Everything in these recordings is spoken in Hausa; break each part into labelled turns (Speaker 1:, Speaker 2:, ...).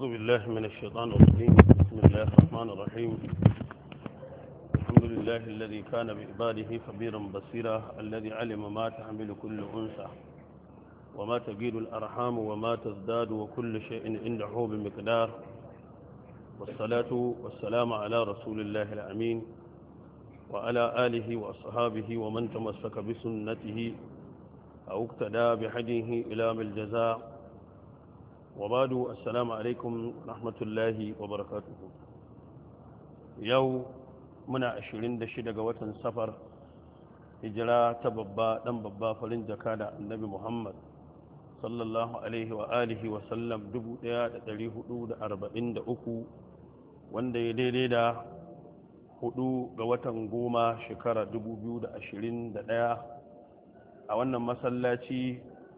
Speaker 1: أعوذ بالله من الشيطان الرجيم. بسم الله الرحمن الرحيم. الحمد لله الذي كان بعباده خبيرا بصيرا، الذي علم ما تحمل كل أنثى وما تجيد الأرحام وما تزداد وكل شيء عنده بمقدار. والصلاة والسلام على رسول الله الأمين وعلى آله وأصحابه ومن تمسك بسنته أو اقتدى بهديه إلى الجزاء. وبعد السلام عليكم ورحمة الله وبركاته. يوم منا 26 ga watan safar, hijira ta babba dan babba farin jaka da annabi Muhammad sallallahu alaihi wa alihi wa sallam 1443, wanda ya daidai da 4 ga watan goma shekara 2021 a wannan masallaci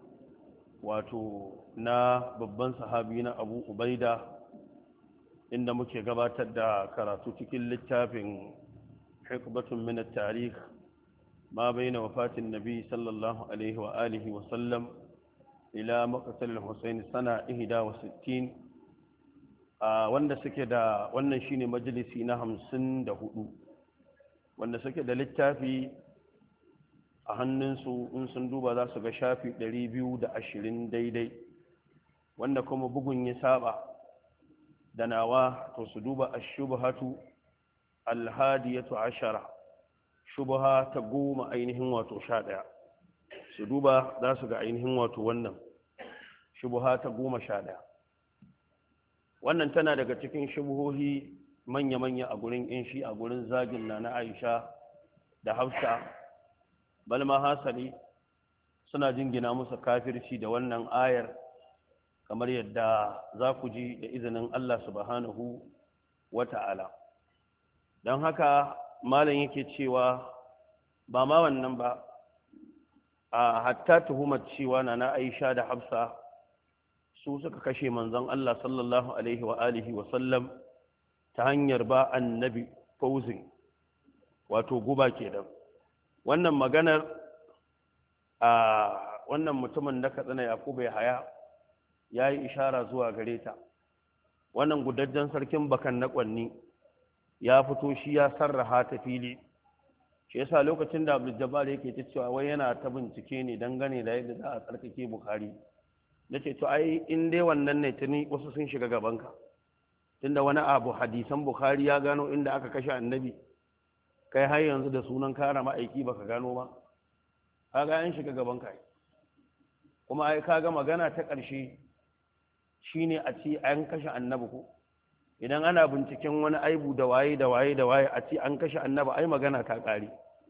Speaker 1: wato na babban sahabi na Abu Ubaida, inda muke gabatar da karatu cikin littafin hikbatun min at-tarikh ma bayna wafatin nabi sallallahu alaihi wa alihi wa sallam ila maqtal al-Husayn sana 61, wanda suke da wannan shine majalisi na 54, wanda suke da littafi a hannunsu in sun duba za su ga shafi 220 daidai, wanda kuma bugun ya saba da nawa to su duba ash-shubhatu al-hadiyatu ashara, shubha ta 10 ainihin wato 11, su duba za su ga ainihin wato wannan shubha ta 11. wannan tana daga cikin shubhohi manya-manya a gurin shi a gurin zagin na Aisha da Hafsa, balma hasali suna jingina musu kafirci da wannan ayar, kamar yadda za ku ji da izinin Allah subhanahu wa ta'ala. don haka malam yake cewa ba ma wannan ba, a hatta tuhumar cewa na Aisha da Hafsa su suka kashe manzon Allah sallallahu alaihi wa alihi wa sallam ta hanyar ba annabi fauzin, wato guba kenan. wannan maganar a wannan mutumin da Katsina Yakubu Yahaya ya yi ishara zuwa gare ta. wannan gudajjen sarkin bakan na Kwanni ya fito shi ya sarraha ta fili, shi yasa lokacin da Abdul Jabbar yake ta cewa wai yana ta bincike ne dangane da yadda za a tsarkake Bukhari, nace to ai in dai wannan ne tuni wasu sun shiga gabanka, tunda wani abu hadisan Bukhari ya gano inda aka kashe annabi, kai har yanzu da sunan kara ma'aiki baka gano ba, kaga an shiga gaban kai. kuma ai kaga magana ta ƙarshe shine a ce an kashe annabi ko idan ana binciken wani aibu da waye da waye da waye a ce an kashe annabi, ai magana ta ƙare.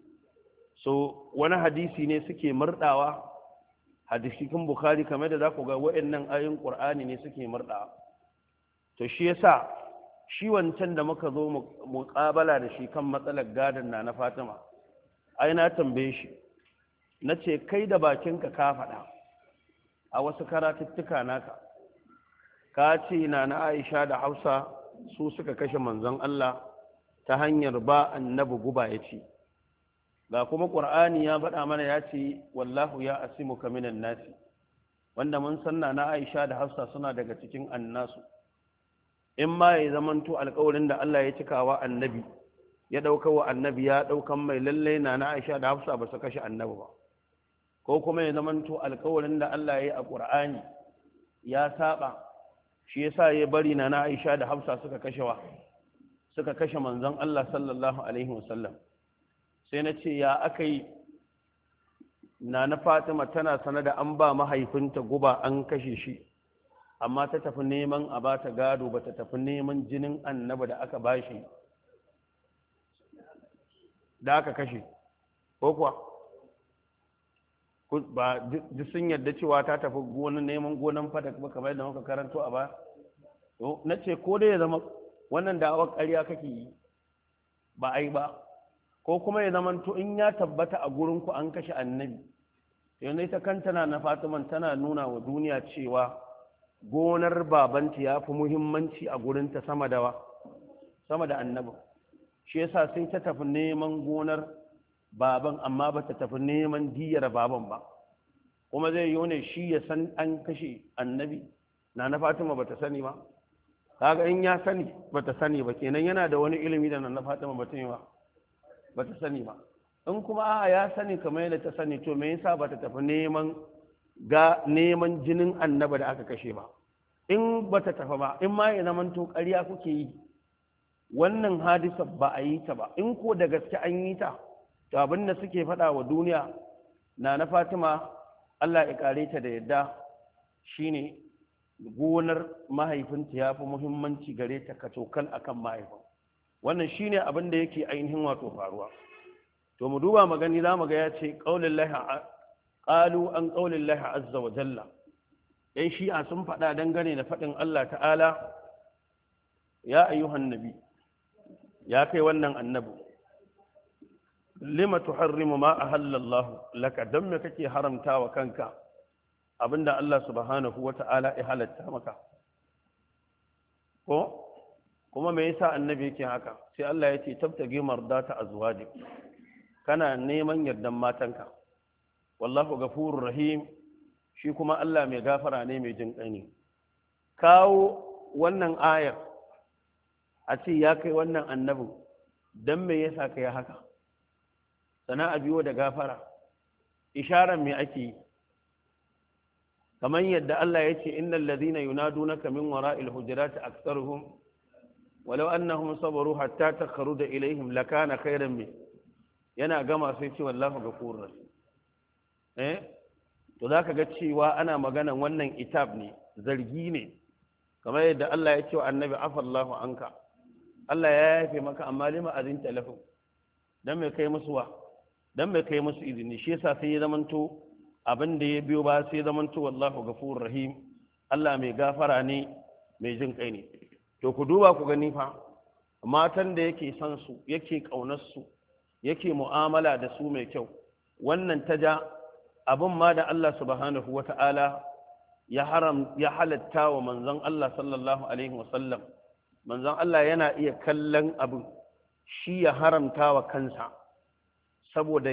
Speaker 1: so wani hadisi ne suke murdawa, hadisin Bukhari kamar da za ku ga waɗannan ayoyin Qur'ani ne suke murdawa. to shi yasa shi wancan da muka zo muƙabala da shi kan matsalar gadon na Fatima, ai na tambaye shi na ce kai da bakinka ka faɗa a wasu karatuttuka naka ka ce na Aisha da Hafsa su suka kashe manzon Allah ta hanyar ba annabi guba ya ce, ga kuma Qur'ani ya faɗa mana ya ce wallahu ya asimuka minan nasi, wanda mun san na Aisha da Hafsa suna daga cikin annasu. in ma ya zamanto alƙawarin da Allah ya cika wa annabi ya ɗauka wa annabi ya ɗaukan mai lalle na Aisha da Hafsa ba su kashe annabi ba, ko kuma ya zamanto alƙawarin da Allah ya yi a Qur'ani ya saba, shi yasa ya bari na Aisha da Hafsa suka kashe manzon Allah sallallahu alaihi wasallam. sai na ce ya aka yi na Fatima tana sanar da an ba mahaifinta guba an kashe shi, amma ta tafi neman a ba ta gado, ba ta tafi neman jinin annabi da aka bashi da aka kashe ko kuwa ba duk sun yarda cewa ta tafi neman gonan fadak ba kamar yadda muka karanto a ba. na ce ko dai ya zama wannan da'awar ƙarya kake yi ba ai ba, ko kuma ya zama to in ya tabbata a gurinku an kashe annabi, yanzu ita kanta na Fatima tana nuna wa duniya cewa gonar babanta ya fi muhimmanci a gurinta sama da annabi. shi yasa sai ta tafi neman gonar baban amma ba ta tafi neman diyar baban ba, kuma zai yi ne shi ya san an kashe annabi na Fatima ba ta sani ba. kaga in ya sani bata sani ba kenan yana da wani ilimi da na Fatima bata sani ba in kuma a'a ya sani kamar yadda ta sani to me yasa bata tafi neman jinin annaba da aka kashe ba in bata tafi ba in ma ya zaman to ƙarya kuke yi wannan hadisa ba a yi ta ba in ko da gaske an yi ta to abin da suke faɗa wa duniya na Fatima Allah ya kare ta da yadda shine gonar mahaifinta ya fi muhimmanci gare ta kacokal akan mahaifin wannan shine abin da yake ainihin wato faruwa to mu duba magani za mu ga ya ce qalu an qaulillahi azza wa jalla yan shi'a sun faɗa dangane da faɗin Allah ta'ala ya ayyuhan nabi ya kai wannan annabi lima tuharrimu ma ahallallahu laka dan me kake haramtawa kanka abinda Allah subhanahu wata'ala ya halatta maka ko kuma me yasa annabi yake haka sai Allah ya ce tabtage mardata azwajik kana neman yardan matanka wallahu ghafurur rahim shi kuma Allah mai gafara ne mai jin ƙani kawo wannan ayar a ce ya kai wannan annabin dan me yasa kai haka sana'a biyo da gafara isharar me ake yi kamar yadda Allah ya ce innal ladhina yunadunaka min wara'il hujurati aktharuhum walau annahum sabaru hatta takhruja ilaihim lakana khairan min yana gama sai ce wallahu ghafurur rahim to zaka ga cewa ana maganan wannan itab ne zargi ne kamar yadda Allah ya ce wa annabi afallahu anka Allah ya yafe maka amma lima azinta lahu dan me kai musu izini shi yasa sai ya zamanto abin da ya biyo ba sai zamanto wallahu ghafurur rahim Allah mai gafara ne mai jin kai ne to ku duba ku gani fa matan da yake son su yake kaunar su yake mu'amala da su mai kyau wannan ta ja abin ma da Allah subhanahu wata'ala ya halatta wa manzon Allah sallallahu alaihi wasallam manzon Allah yana iya kallon abin shi ya haramta wa kansa saboda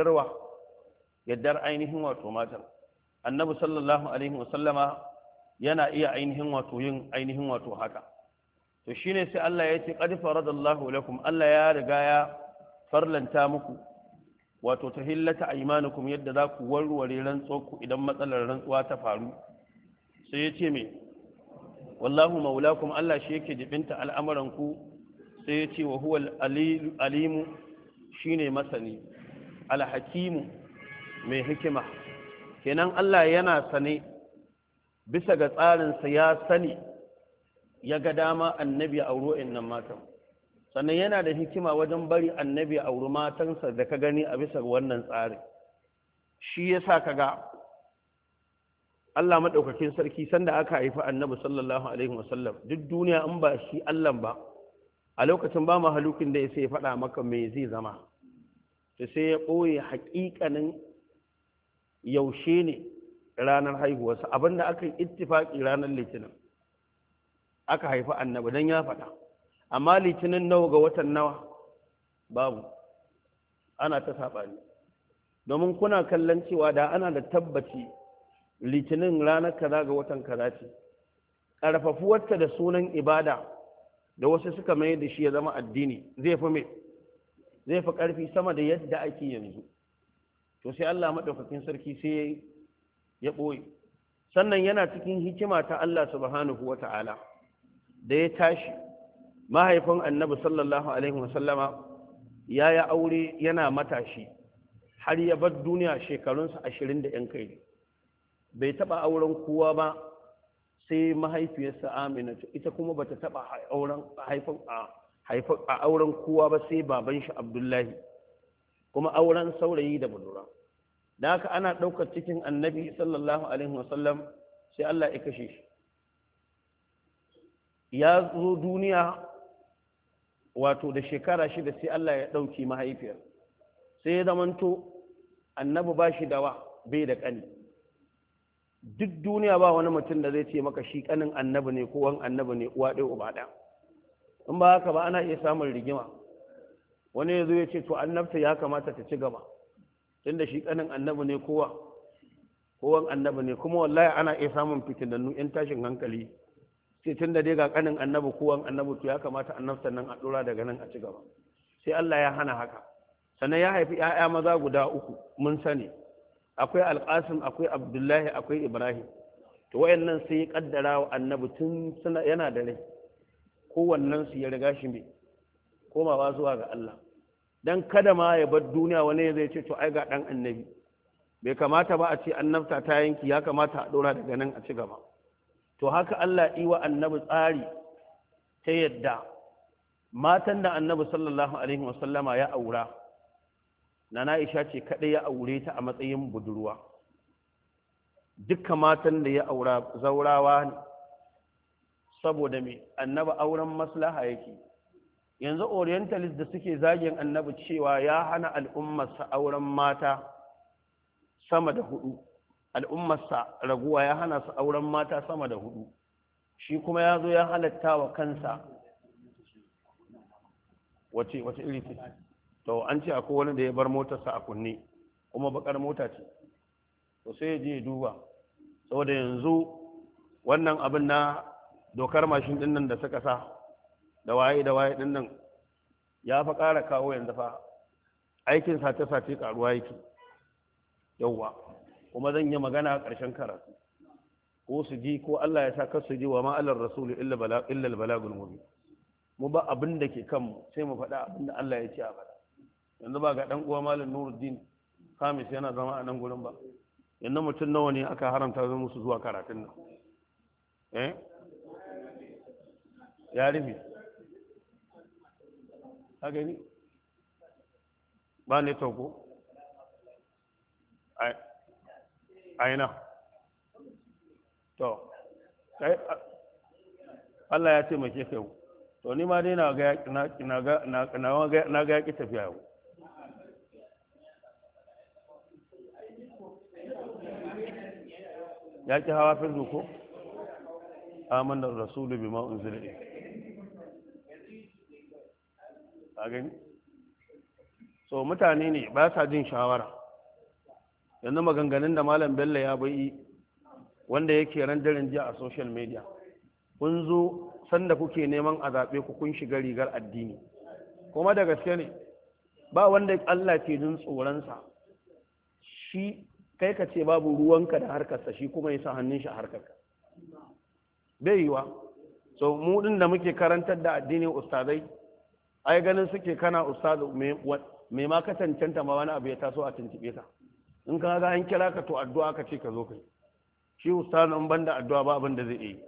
Speaker 1: yaddar ainihin wato matan annabi sallallahu alaihi wasallama yana iya ainihin wato yin ainihin wato haka to shine sai Allah ya ce qad faradallahu lakum Allah ya riga ya farlanta muku wato tahillata aymanukum yadda za ku warware rantsuwarku idan matsalar rantsuwa ta faru sai ya ce me wallahu maulakum Allah shi yake jibinta al'amuranku sai ya ce wa huwa alimu shine masani alhakimu mai hikima kenan Allah yana sane bisa ga tsarinsa ya sani ya ga dama annabi a auro nan matan sannan yana da hikima wajen bari annabi a auri matansa da ka gani a bisa wannan tsari shi yasa kaga Allah madaukakin sarki sanda aka haifi annabi sallallahu alaihi wasallam duk duniya in ba shi Allah ba a lokacin ba mahalukin da ya sai faɗa maka me zai zama to sai ya ɓoye haƙiƙanin yaushe ne ranar haihuwarsa abinda aka yi ittifaƙi ranar litinin aka haifi annabi don ya faɗa amma litinin nawa ga watan nawa babu ana ta saɓani domin kuna kallon cewa da ana da tabbaci litinin ranar kaza ga watan kaza ce ƙarfafuwarta da sunan ibada da wasu suka mai da shi ya zama addini zai fi ƙarfi sama da yadda ake yanzu to sai Allah maɗaukakin sarki sai ya ɓoye sannan yana cikin hikima ta Allah subhanahu wa ta'ala da ya tashi mahaifin annabi sallallahu alaihi wasallama ya yi aure yana matashi har ya bar duniya shekarunsa 20 da ‘yan kai bai taɓa auren kowa ba sai mahaifiyarsa Amina ita kuma bata taɓa auren kowa ba sai baban shi Abdullahi kuma auren saurayi da budura da haka ana ɗaukar cikin annabi sallallahu alaihi wasallam sai Allah ya kashe shi ya zo duniya wato da shekara 6 sai Allah ya ɗauki mahaifiyar sai ya zamanto annabi ba shi dawa bai da ƙani duk duniya ba wani mutum da zai ce maka shi ƙanin annabi ne ko wani annabi ne uwa ɗaya uba ɗaya in ba haka ba ana iya samun rigima wani ya zo ya ce to annabta ya kamata ta ci gaba tunda shi ƙanin annabi ne kowan annabi ne kuma wallahi ana iya samun fitinannu 'yan tashin hankali sai tun da dai ga kanin annabi kowan annabi to ya kamata annabtan nan a dora daga nan a ci gaba sai Allah ya hana haka sannan ya haifi 'ya'ya maza guda 3 mun sani akwai alqasim akwai abdullahi akwai ibrahim to wayannan sai ya kaddara wa annabi tun yana da rai kowannen su ya riga shi mai komawa zuwa ga Allah dan kada ma ya bar duniya wani zai ce to ai ga dan annabi bai kamata ba a ce annabta ta yanki ya kamata a dora daga nan a ci gaba to haka Allah yi wa annabi tsari ta yadda matan da annabi sallallahu alaihi wasallama ya aura nana Aisha ce kadai ya aure ta a matsayin budurwa dukkan matan da ya aura zaurawa ne saboda me annabi auren maslaha yake yanzu orientalist da suke zagin annabi cewa ya hana al'ummarsa auren mata sama da 4 al'ummarsa raguwa ya hana su auren mata sama da 4 shi kuma ya zo ya halatta wa kansa wace iri ce to an ce akwai wani da ya bar motarsa a kunne kuma bakar mota ce to sai ya je ya duba saboda yanzu wannan abin na dokar mashin din nan da suka sa da waye din nan ya fa ƙara kawo yanzu fa aikin sace-sace karuwa yake yauwa kuma zan yi magana a ƙarshen karatu ko su ji ko Allah ya sa kar su ji wa ma'alar rasulu illa balagul mubin mu ba abin da ke kanmu sai mu faɗa abin da Allah ya ce a faɗa yanzu ba ga ɗan uwa malam Nuruddin Kamis yana zama a nan gurin ba yanzu mutum nawa ne aka haramta zan musu zuwa karatun nan ya rufe ka gani ba ne tauko aina to Allah ya taimake ka yau to ni ma dai na ga yaƙi tafiya yau yaƙi hawa fi zuko amanar rasulu bi ma'un zirɗi a gani so mutane ne ba sa jin shawara yanzu maganganun da malam bello ya bai wanda yake randarin jiya a social media kun zo sanda kuke neman a zaɓe ku kun shiga rigar addini kuma da gaske ne ba wanda Allah ke jin tsoronsa shi kai ka ce babu ruwanka da harkarsa shi kuma ya sa hannun shi a harkarka bai yiwa so mu din da muke karantar da addinin ustazai ai ganin suke kana ustazu mai ma ka cancanta ma wani abu ya taso a tuntube ka in ka ga an kira ka to addu'a ka ce ka zo kai shi ustazu in banda addu'a ba abin da zai yi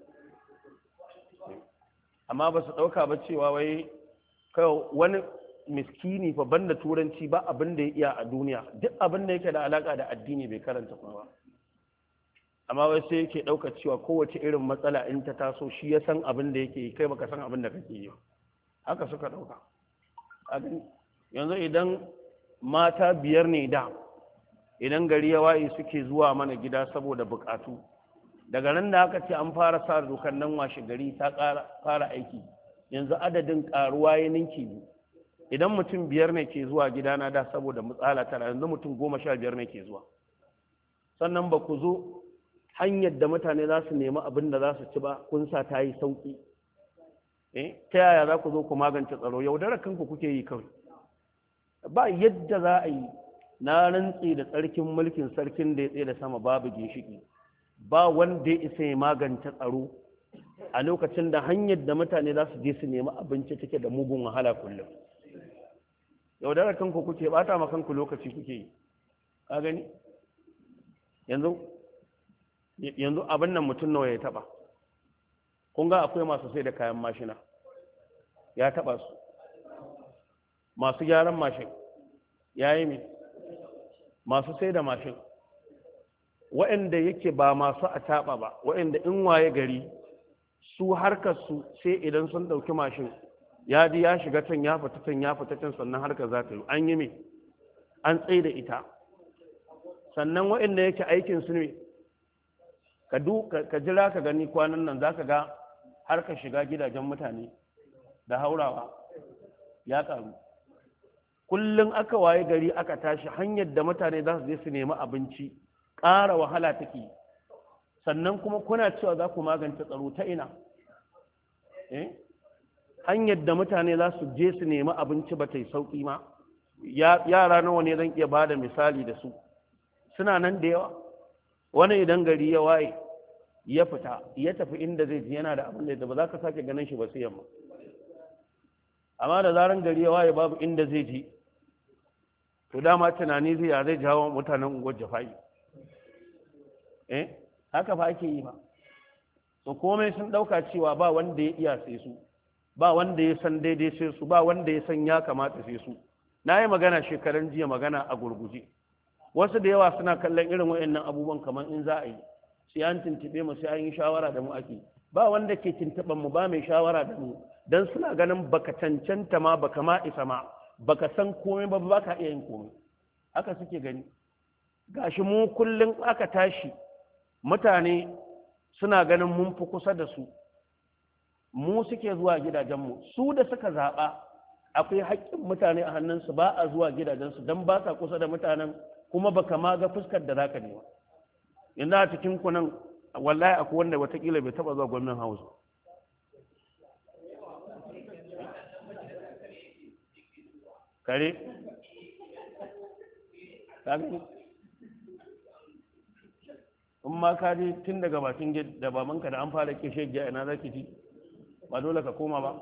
Speaker 1: amma ba su ɗauka ba cewa wai wani miskini fa banda turanci ba abin da ya iya a duniya duk abin da yake da alaka da addini bai karanta kuma ba amma wai sai yake ɗauka cewa kowace irin matsala in ta taso shi ya san abin da yake yi kai baka san abin da kake yi haka suka ɗauka yanzu idan mata 5 ne da idan gari ya waye suke zuwa mana gida saboda bukatu daga nan da aka ce an fara sa dokan nan washe gari ta fara aiki yanzu adadin karuwa ya ninki idan mutum 5 ne ke zuwa gidana da saboda matsala tara yanzu mutum 15 ne ke zuwa sannan ba ku zo hanyar da mutane za su nemi abin da za su ci ba kun sa ta yi sauki ta yaya za ku zo ku magance tsaro yaudarar kanku kuke yi kawai ba yadda za a yi na rantse da tsarkin mulkin sarkin da ya tsaye da sama babu ginshiki ba wanda ya isa ya magance tsaro a lokacin da hanyar da mutane za su je su nemi abinci take da mugun wahala kullum yaudarar kanku kuke bata ma kanku lokaci kuke yi ka gani yanzu abin nan mutum nawa ya taba kun ga akwai masu sai da kayan mashina ya taba su masu gyaran mashin ya yi mai masu sai da mashin waɗanda yake ba masu a taɓa ba waɗanda in waye gari su harkar su sai idan sun ɗauki mashin ya ji ya shiga can ya fita can ya fita can sannan harkar za ta yi an yi mai an tsaye da ita sannan waɗanda yake aikin su ne ka jira ka gani kwanan nan za ka ga harkar shiga gidajen mutane da haurawa ya ƙaru kullum aka waye gari aka tashi hanyar da mutane za su je su nemi abinci ƙara wahala take sannan kuma kuna cewa za ku magance tsaro ta ina hanyar da mutane za su je su nemi abinci ba ta yi sauƙi ma. Yara nawa ne zan iya ba da misali da su, suna nan da yawa. Wani idan gari ya waye ya fita ya tafi inda zai ji yana da abin da ba za ka sake ganin shi ba sai yamma. Amma da zaran gari ya waye babu inda zai ji, to dama tunani zai jawo mutanen unguwar jafa'i. Haka fa ake yi ba. So komai sun ɗauka cewa ba wanda ya iya sai su, ba wanda ya san daidai sai su, ba wanda ya san ya kamata sai su. Na yi magana shekaran jiya, magana a gurguje. Wasu da yawa suna kallon irin waɗannan abubuwan kamar in za a yi sai an tuntuɓe mu, sai an yi shawara da mu ake. Ba wanda ke tuntuɓan mu, ba mai shawara da mu, dan suna ganin baka cancanta ma, baka ma isa ma, baka san komai ba, ba ka iya yin komai. Haka suke gani. Gashi mu kullum aka tashi mutane suna ganin mun fi kusa da su, mu suke zuwa gidajenmu. Su da suka zaɓa akwai haƙƙin mutane a hannunsu, ba a zuwa gidajensu don ba sa kusa da mutanen, kuma baka ma ga fuskar da zaka nema. Yanzu a cikin ku nan wallahi akwai wanda watakila bai taɓa zuwa gwamnan House. Kare in ma ka je tun daga bakin da babanka da an fara kishe giya, ina za ki ji? Ba dole ka koma ba?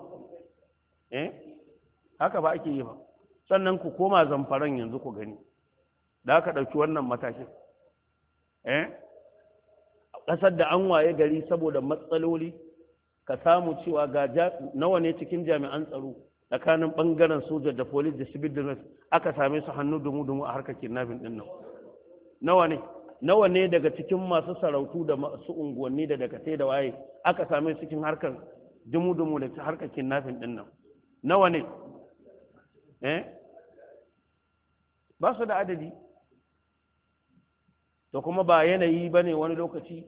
Speaker 1: Haka ba ake yi ba. Sannan ku koma Zamfaran yanzu ku gani, da aka ɗauki wannan matakin. Ƙasar da an waye gari saboda matsaloli, ka samu cewa ga nawa ne cikin jami'an tsaro tsakanin ɓangaren soja da police da civil defense aka same su hannu dumu-dumu a harkar kidnapping ɗin nan. Nawa ne daga cikin masu sarautu da masu unguwanni da dakatai da waye aka same su cikin harkar dumu-dumu da harkar kidnapping ɗin nan. Nawa ne? Ba su da adadi. To kuma ba yanayi ba ne wani lokaci,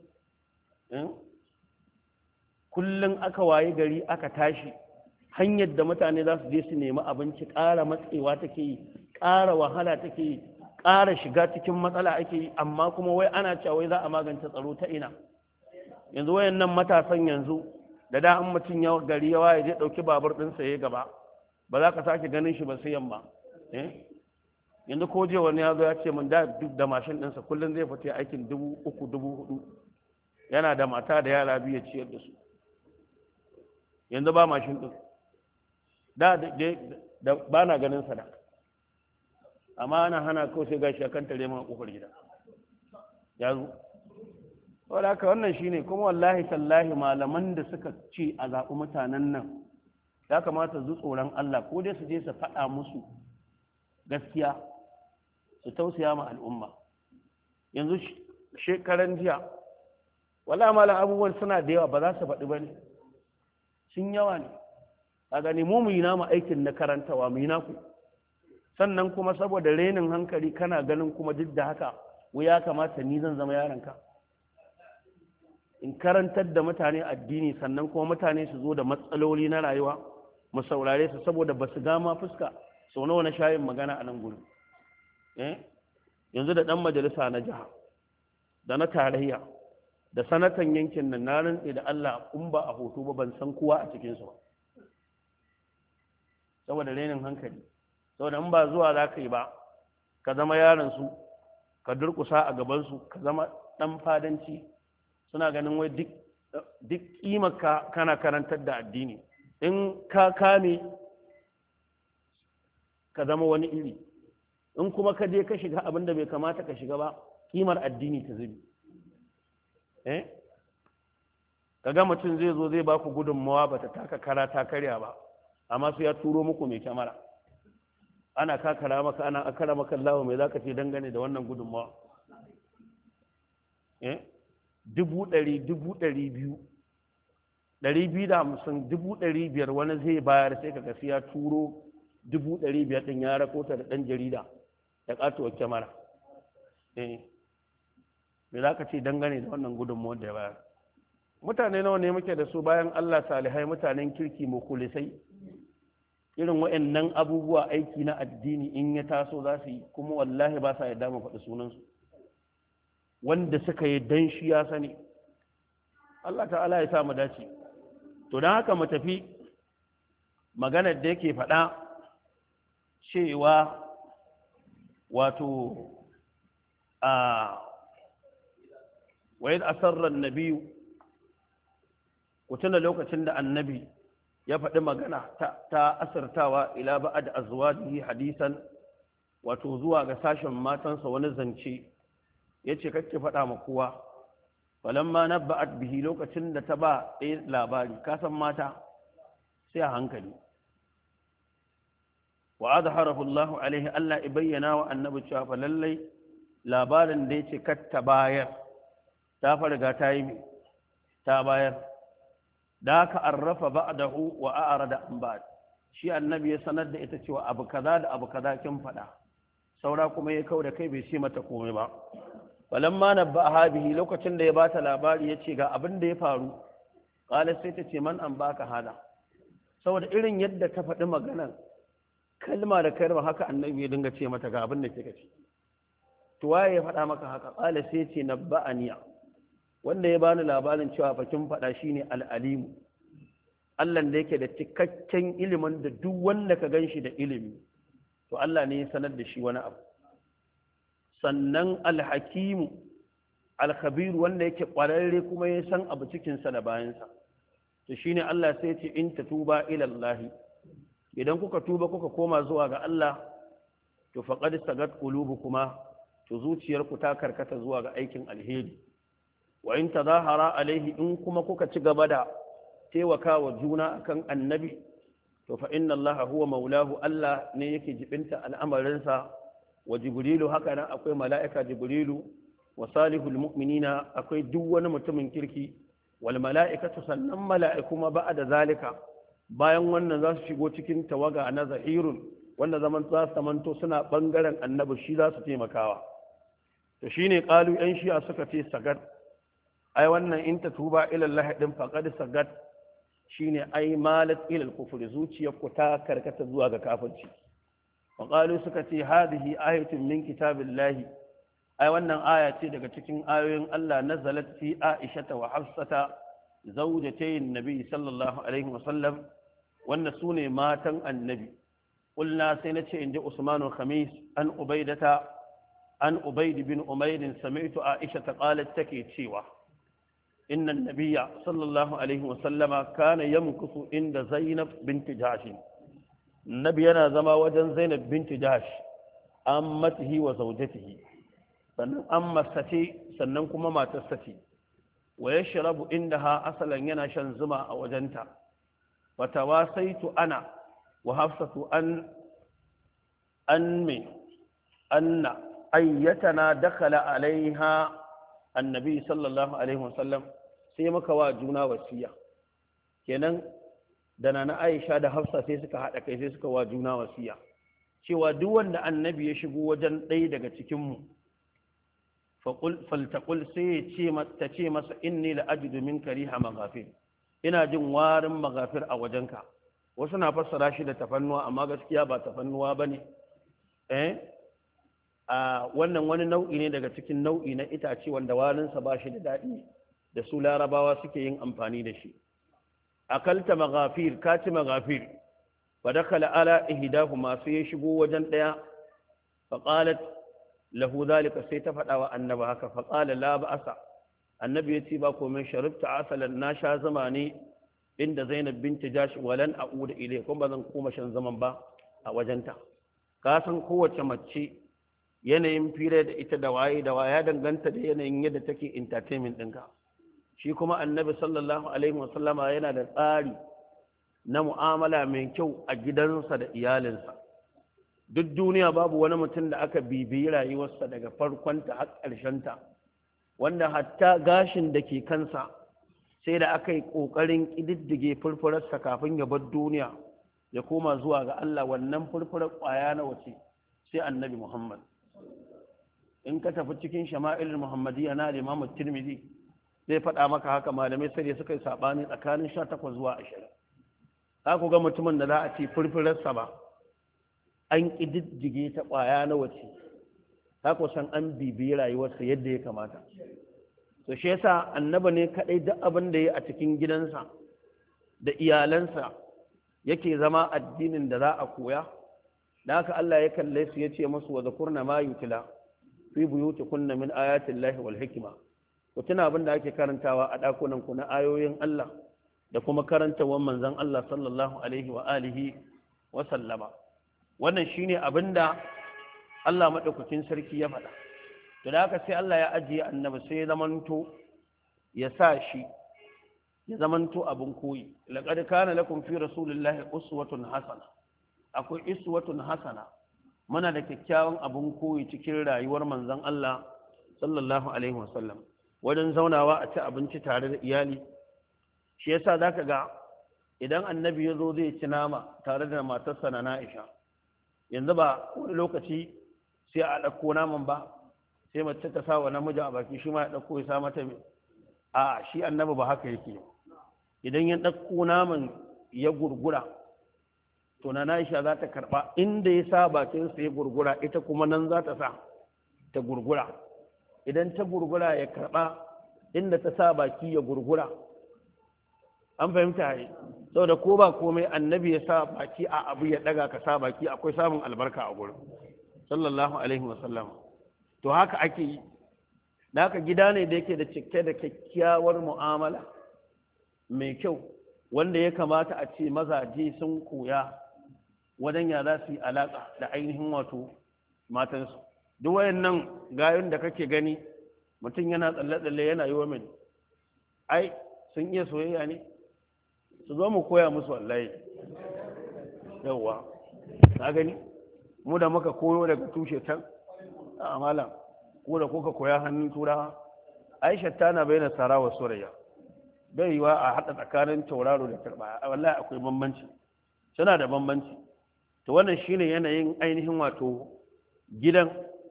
Speaker 1: kullum aka waye gari aka tashi, hanyar da mutane za su je su nemi abinci ƙara matsewa take yi, ƙara wahala take yi, ƙara shiga cikin matsala ake yi, amma kuma wai ana cewa wai za a magance tsaro ta ina. Yanzu wayannan matasan yanzu da an mutum ya gari ya waye zai ɗauki babur ɗinsa ya gaba, ba za ka sake ganin shi ba sai yamma. Yanzu ko je wani ya zo ya ce min da duk da mashin ɗinsa kullum zai fita aikin 3,000 4,000, yana da mata da yara biyu ya ciyar da su. Yanzu ba mashin ɗin, da ba na ganin sa da, amma ana hana kawai sai gashi akan tare mana kofar gida ya zo. Saboda haka wannan shine. Kuma wallahi tallahi malaman da suka ce a zaɓi mutanen nan ya kamata su tsoron Allah, ko dai su je su faɗa musu gaskiya, su tausaya ma al'umma. Yanzu shekaran jiya wallahi malam abubuwan suna da yawa, ba za su faɗi ba ne, sun yawa ne. A gani mu yi namu aikin na karantawa, mu yi naku. Sannan kuma saboda renin hankali kana ganin kuma duk da haka ya kamata ni zan zama yaranka in karantar da mutane addini, sannan kuma mutane su zo da matsaloli na rayuwa mu saurare su, saboda ba su gama fuska. Sau nawa na shayin magana a nan gurin. Yanzu da ɗan majalisa na jiha da na tarayya da sanatan yankin nan, na rantse da Allah in ba a hoto ba ban san kowa a cikinsu ba, saboda renin hankali. Saboda in ba zuwa za ka yi ba ka zama yaransu, ka durkusa a gabansu, ka zama ɗan fadanci, suna ganin wai duk ƙimarka kana karantar da addini. In ka kame ka zama wani iri, in kuma ka je ka shiga abin da bai kamata ka shiga ba, ƙimar addini ta zubi. Ka ga mutum zai zo zai ba ku gudunmawa ba ta taka kara ta karya ba, amma su ya turo muku mai kyamara, ana kakara maka, ana akara maka lawa, mai za ka ce dangane da wannan gudunmawa? 100,000, 200,000, 250, 500,000 wani zai bayar, sai ka gasi ya turo 500,000 ɗin ya rakota da ɗan jarida da ƙatuwar kyamara. Me za ka ce dangane da wannan gudunmawar da ya bayar? Mutane nawa ne muke da su bayan Allah salihai, mutanen kirki mukulisai, irin waɗannan abubuwa aiki na addini in ya taso za su yi, kuma wallahi ba sa yadda mu faɗi sunansu, wanda suka yi dan shi ya sani. Allah ta'ala ya sa mu dace. to don haka mu tafi maganar da yake faɗa cewa wato a wayar asarar nabiyu ku tuna lokacin da annabi ya faɗi magana ta asirtawa ila ba'ad azwajihi hadisan wato zuwa ga sashen matansa wani zance yace kake faɗa ma kowa falamma nabba'at bihi lokacin da ta ba ɗaya labari ka san mata sai a hankali wa adharahu Allah alaihi Allah ibayyana wa annabi cewa fa lallai labarin da yace katta bayar ta farga ta yi ta bayar da ka arrafa ba'dahu wa a'rada an ba'd shi annabi ya sanar da ita cewa abu kaza da abu kaza kin faɗa saura kuma ya kauda kai bai ce mata komai ba falamma nabbaha bihi lokacin da ya bata labari yace ga abin da ya faru qala sai ta ce man an baka hada saboda irin yadda ta faɗi maganar kalma da kalma haka annabi ya dinga ce mata ga abin da kika ce to waye ya faɗa maka haka qala sai ce nabba'ani wanda ya bani labarin cewa fakin faɗa shine al-alimu Allah da yake da cikakken ilimin da duk wanda ka ganshi da ilimi to Allah ne ya sanar da shi wani abu sannan al-hakimu al-khabir wanda yake kwararre kuma ya san abu cikin sa da bayansa to shine Allah sai ya ce in tatuba ila Allah idan kuka tuba kuka koma zuwa ga Allah to faqad sagat qulubukuma to zuciyarku ta karkata zuwa ga aikin alheri wa in tazahara alaihi in kuma kuka ci gaba da taimakawa juna akan annabi to fa inna Allah huwa maulahu Allah ne yake jibinta al'amarinsa wa jibrilu haka nan akwai mala'ika jibrilu wa salihul mu'minina akwai duk wani mutumin kirki wal mala'ikatu sannan mala'iku ma ba'da zalika bayan wannan za su shigo cikin tawaga na zahirun wanda za su zamanto suna bangaren annabi shi za su taimakawa to shine qalu yan shi'a suka ce sagat ai wannan in ta tuba ila Allah din faqad sagat shine ai malat ila al-kufr zuciyarku ta karkata zuwa ga kafirci wa qalu suka ce hadhihi ayatun min kitabillahi ai wannan aya ce daga cikin ayoyin Allah nazalat fi Aisha wa Hafsata zawjatayn nabi sallallahu alaihi wa sallam wannan sune matan annabi qulna sai nace inji Usman al-Khamis an Ubaidata an Ubaid bin Umayr sami'tu Aisha qalat take cewa inna an-nabiyya sallallahu alaihi wa sallama kana yamkusu inda Zainab bint Jahsh nabi yana zama wajen Zainab bint Jahsh ammatihi wa zawjatihi sannan ammasace sannan kuma matarsa ce wa yashrabu indaha asalan yana shan zuma a wajenta fatawasaitu ana wa hafsatu anna ayyatana dakhala alaiha annabi sallallahu alaihi wasallam sai muka wa juna wasiya kenan da nana Aisha da Hafsa sai suka hada kai sai suka wa juna wasiya cewa duk wanda annabi ya shigo wajen ɗaya daga cikin mu faltaqul sai ta ce masa inni la ajidu minka riha maghafir ina jin warin maghafir a wajenka wasu na fassara shi da tafannuwa amma gaskiya ba tafannuwa bane wannan wani nau'i ne daga cikin nau'i na itace wanda warinsa ba shi da daɗi da su larabawa suke yin amfani da shi akalta maghafir kati maghafir fa dakala ala ihdahuma sai ya shigo wajen ɗaya fa qalat lahu zalika sai ta faɗa wa annabi haka fa qala la ba'asa annabi ya ce ba komai sharibta asalan na sha zama ne inda Zainab binti Jash walan a'uda ilai kuma ba zan koma shan zaman ba a wajenta ka san kowace mace yanayin fira da ita da waye ya danganta da yanayin yadda take entertainment ɗinka shi kuma annabi sallallahu alaihi wasallama yana da tsari na mu'amala mai kyau a gidansa da iyalinsa duk duniya babu wani mutum da aka bibiyi rayuwarsa daga farkonta har ƙarshenta wanda hatta gashin da ke kansa sai da aka yi ƙoƙarin ƙididdige furfurarsa kafin ya bar duniya ya koma zuwa ga Allah wannan furfurar ƙwaya na wace sai annabi Muhammad in ka tafi cikin shama'ilul muhammadiyya na Imam Tirmidhi zai faɗa maka haka malamai sai suka yi sabani tsakanin 18 zuwa 20 za ku ga mutumin da za a ce furfurarsa ba an ƙididdige ta ƙwaya na wace ta kusan an bibiyi rayuwarsa yadda ya kamata to shi yasa annaba ne kadai duk abin da ya a cikin gidansa da iyalansa yake zama addinin da za a koya da haka Allah ya kalle su ya ce musu wa zakurna ma yutila fi buyutikunna min ayatin lahi wal hikma ku tuna abin da ake karantawa a dakunan ku na ayoyin Allah da kuma karantawan manzon Allah sallallahu alaihi wa alihi wa sallama wannan shine abin da Allah madaukakin sarki ya faɗa to da haka sai Allah ya ajiye annabi sai ya zamanto ya sa shi ya zamanto abin koyi laqad kana lakum fi rasulillahi uswatun hasana akwai uswatun hasana muna da kyakkyawan abin koyi cikin rayuwar manzon Allah sallallahu alaihi wasallam wajen zaunawa a ci abinci tare da iyali shi yasa zaka ga idan annabi ya zo zai ci nama tare da matarsa na Aisha yanzu ba wani lokaci sai a ɗauko naman ba sai mace ta sa wa namiji a baki shi ma ya ɗauko ya sa mata a shi annabi ba haka yake idan ya ɗauko naman ya gurgura to na Aisha za ta karɓa inda ya sa bakinsa ya gurgura ita kuma nan za ta sa ta gurgura idan ta gurgura ya karɓa inda ta sa baki ya gurgura an fahimta ne saboda ko ba komai annabi ya sa baki a abu ya ɗaga ka sa baki akwai samun albarka a gurin sallallahu alaihi wasallam to haka ake yi da haka gida ne da yake da cike da kyakkyawar mu'amala mai kyau wanda ya kamata a ce mazaje sun koya wajen ya za su yi alaƙa da ainihin wato matansu duk wayannan gayun da kake gani mutum yana tsalle-tsalle yana yi wa min ai sun iya soyayya ne su zo mu koya musu wallahi yawwa na gani mu da muka koyo daga tushe can a malam ko da kuka koya hannun turawa aisha tana bayyana sara wa surayya bai yiwa a haɗa tsakanin tauraro da karɓa wallahi akwai bambanci suna da bambanci to wannan shine yanayin ainihin wato gidan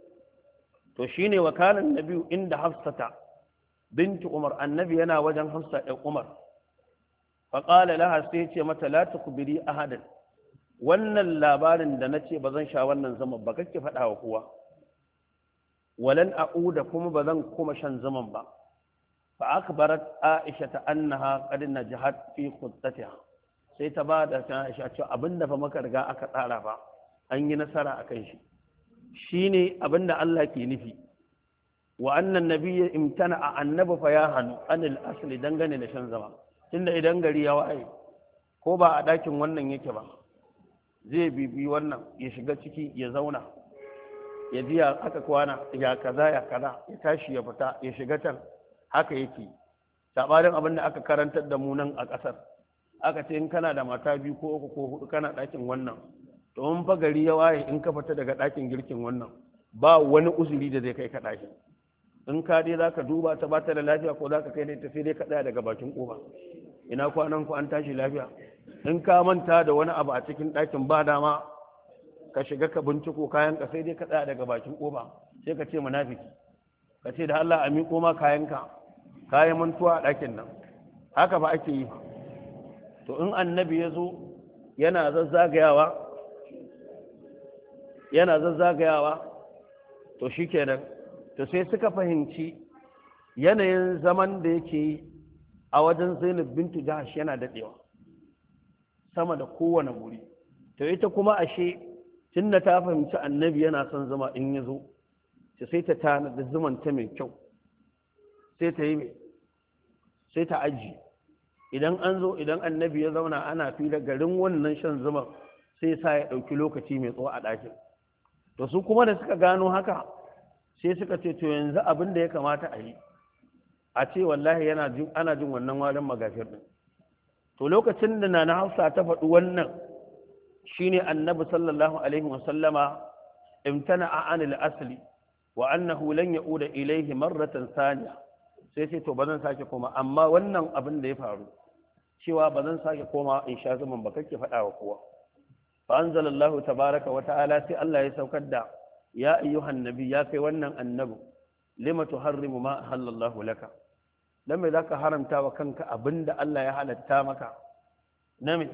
Speaker 1: to shine wakalan nabiyu inda hafsata binti umar annabi yana wajen hafsa ɗan umar faƙala laha sai ce mata la tukbiri ahadan wannan labarin da nace ba zan sha wannan zaman ba kake faɗa wa kowa walan a'uda kuma ba zan kuma shan zaman ba fa akbarat aisha ta annaha qad najahat fi khuttatiha sai ta ba da ta aisha cewa abinda fa maka riga aka tsara ba an yi nasara akan shi shine abinda Allah ke nufi wa annan nabiyyi imtana annabi fa ya hanu anil asli dangane da shan zama tunda idan gari ya waye ko ba a dakin wannan yake ba zai bibi wannan ya shiga ciki ya zauna ya ji ya aka kwana ya kaza ya tashi ya fita ya shiga can haka yake sabarin abin da aka karantar da mu nan a ƙasar aka ce in kana da mata biyu ko uku ko hudu kana ɗakin wannan to in fa gari ya waye in ka fita daga ɗakin girkin wannan ba wani uzuri da zai kai ka ɗakin in ka dai zaka duba ta ba ta da lafiya ko zaka kai ta sai dai ka tsaya daga bakin kofa ina kwanan ku an tashi lafiya in ka manta da wani abu a cikin ɗakin ba dama ka shiga ka binciko kayan ka sai dai ka tsaya daga bakin kofa sai ka ce munafiki ka ce da Allah a miƙo ma kayanka kayan mantuwa a ɗakin nan haka ba ake yi to in annabi ya zo yana zazzagayawa to shi kenan to sai suka fahimci yanayin zaman da yake yi a wajen Zainab bintu Jahash yana daɗewa sama da kowane guri to ita kuma ashe tunda ta fahimci annabi yana son zama in ya zo sai ta tana da zumanta mai kyau sai ta yi sai ta aji idan an zo idan annabi ya zauna ana fila garin wannan shan zuma sai sa ya ɗauki lokaci mai tsawo a ɗakin to su kuma da suka gano haka sai suka ce to yanzu abin da ya kamata a yi a ce wallahi ana jin wannan warin magafir din to lokacin da na Hafsa ta faɗi wannan shine annabi sallallahu alaihi wasallama imtana anil asli wa annahu lan yauda ilayhi marratan thaniya sai ce to bazan sake koma amma wannan abin da ya faru cewa bazan sake koma in sha zaman ba kake faɗa wa kowa fa anzalallahu tabaaraka wa ta'ala sai Allah ya saukar da ya ayyuhan nabi ya kai wannan annabi lima tuharrimu ma halallahu laka dan me zaka haramta wa kanka abinda Allah ya halatta maka nami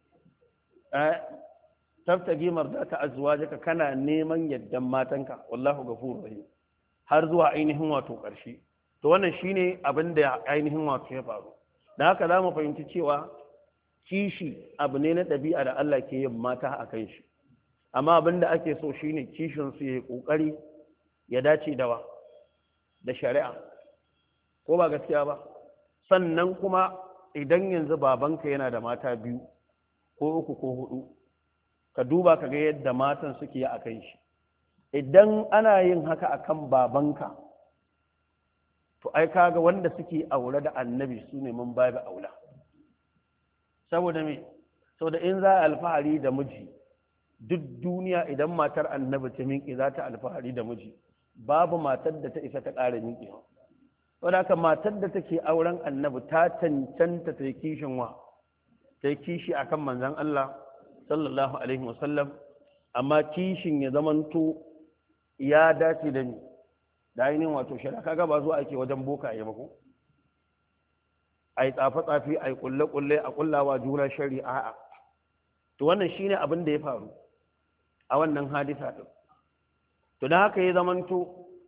Speaker 1: tabtagi mardata azwajaka kana neman yaddan matanka wallahu ghafurur rahim har zuwa ainihin wato ƙarshe to wannan shine abinda ainihin wato ya faru dan haka zamu fahimci cewa kishi abu ne na ɗabi'a da Allah ke yin mata a kan shi amma abin da ake so shine kishin su yayi kokari ya dace da shari'a ko ba gaskiya ba sannan kuma idan yanzu babanka yana da mata 2 ko 3 ko 4 ka duba ka ga yadda matan suke a kan shi idan ana yin haka akan babanka to ai kaga wanda suke aure da annabi su ne mun babu aula saboda me saboda in za a alfahari da miji duk duniya idan matar annabi ta minki za ta alfahari da miji babu matar da ta isa ta ƙara minkewa saboda haka matar da take auren annabi ta cancanta ta yi kishin ta yi kishi akan manzon Allah sallallahu alaihi wasallam amma kishin ya zamanto ya dace da ni da ainihin wato shari'a kaga ba zuwa ake wajen bokaye ba ko ai tsafe-tsafe ai kulle-kulle a kullawa juna shari'a to wannan shine abin da ya faru a wannan hadisa din to da haka ya zamanto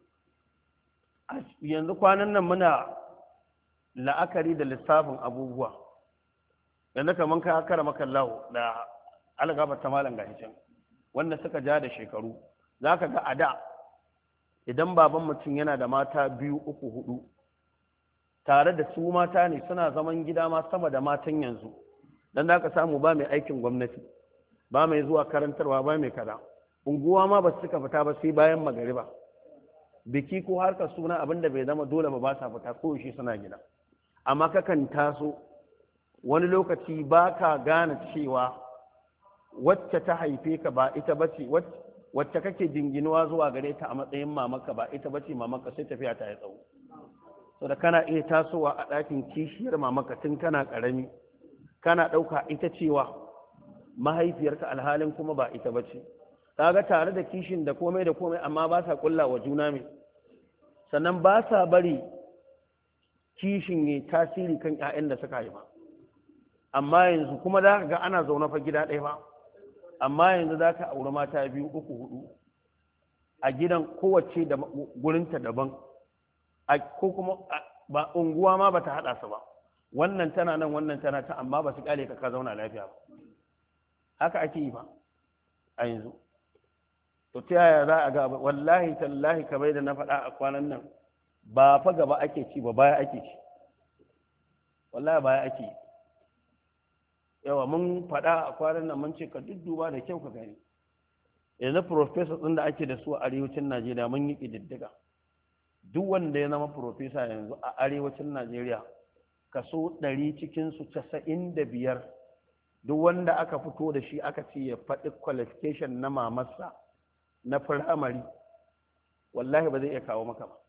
Speaker 1: yanzu kwanan nan muna la'akari da lissafin abubuwa yanzu kaman ka kara makallahu da algaba ta malam gahishin wanda suka ja da shekaru zaka ga a da idan baban mutum yana da mata 2 3 4 tare da su mata ne suna zaman gida ma sama da matan yanzu dan zaka samu ba mai aikin gwamnati ba mai zuwa karantarwa ba mai kaza unguwa ma ba su suka fita ba sai bayan magariba biki ko harkar suna abinda bai zama dole ba sa fita ko shi suna gida amma kakan taso wani lokaci ba ka gane cewa wacce ta haife ka ba ita bace wacce kake jinginuwa zuwa gare ta a matsayin mamaka ba ita bace mamaka sai tafiya ta yi tsawo saboda kana iya tasowa a ɗakin kishiyar mamaka tun kana ƙarami kana ɗauka ita cewa mahaifiyarka alhalin kuma ba ita bace kaga tare da kishin da komai amma ba sa kulla wa juna mai sannan ba sa bari kishin ya tasiri kan 'ya'yan da suka haifa amma yanzu kuma za ka ga ana zaune fa gida ɗaya ba amma yanzu za ka auri mata 2 3 4 a gidan kowace da gurinta daban ko kuma ba unguwa ma ba ta haɗa su ba wannan tana nan wannan tana ta amma ba su ƙale ka zauna lafiya ba haka ake yi ba a yanzu to ta yaya za a ga wallahi tallahi kamar da na faɗa a kwanan nan ba fa gaba ake ci ba baya ake ci wallahi baya ake yi yawa mun faɗa a kwanan nan mun ce ka dudduba da kyau ka gani yanzu professor ɗin da ake da su a arewacin Najeriya mun yi ƙididdiga duk wanda ya zama professor yanzu a arewacin Najeriya kaso 100 cikin su 95 duk wanda aka fito da shi aka ce ya faɗi qualification na mamarsa na firamare wallahi ba zai iya kawo maka ba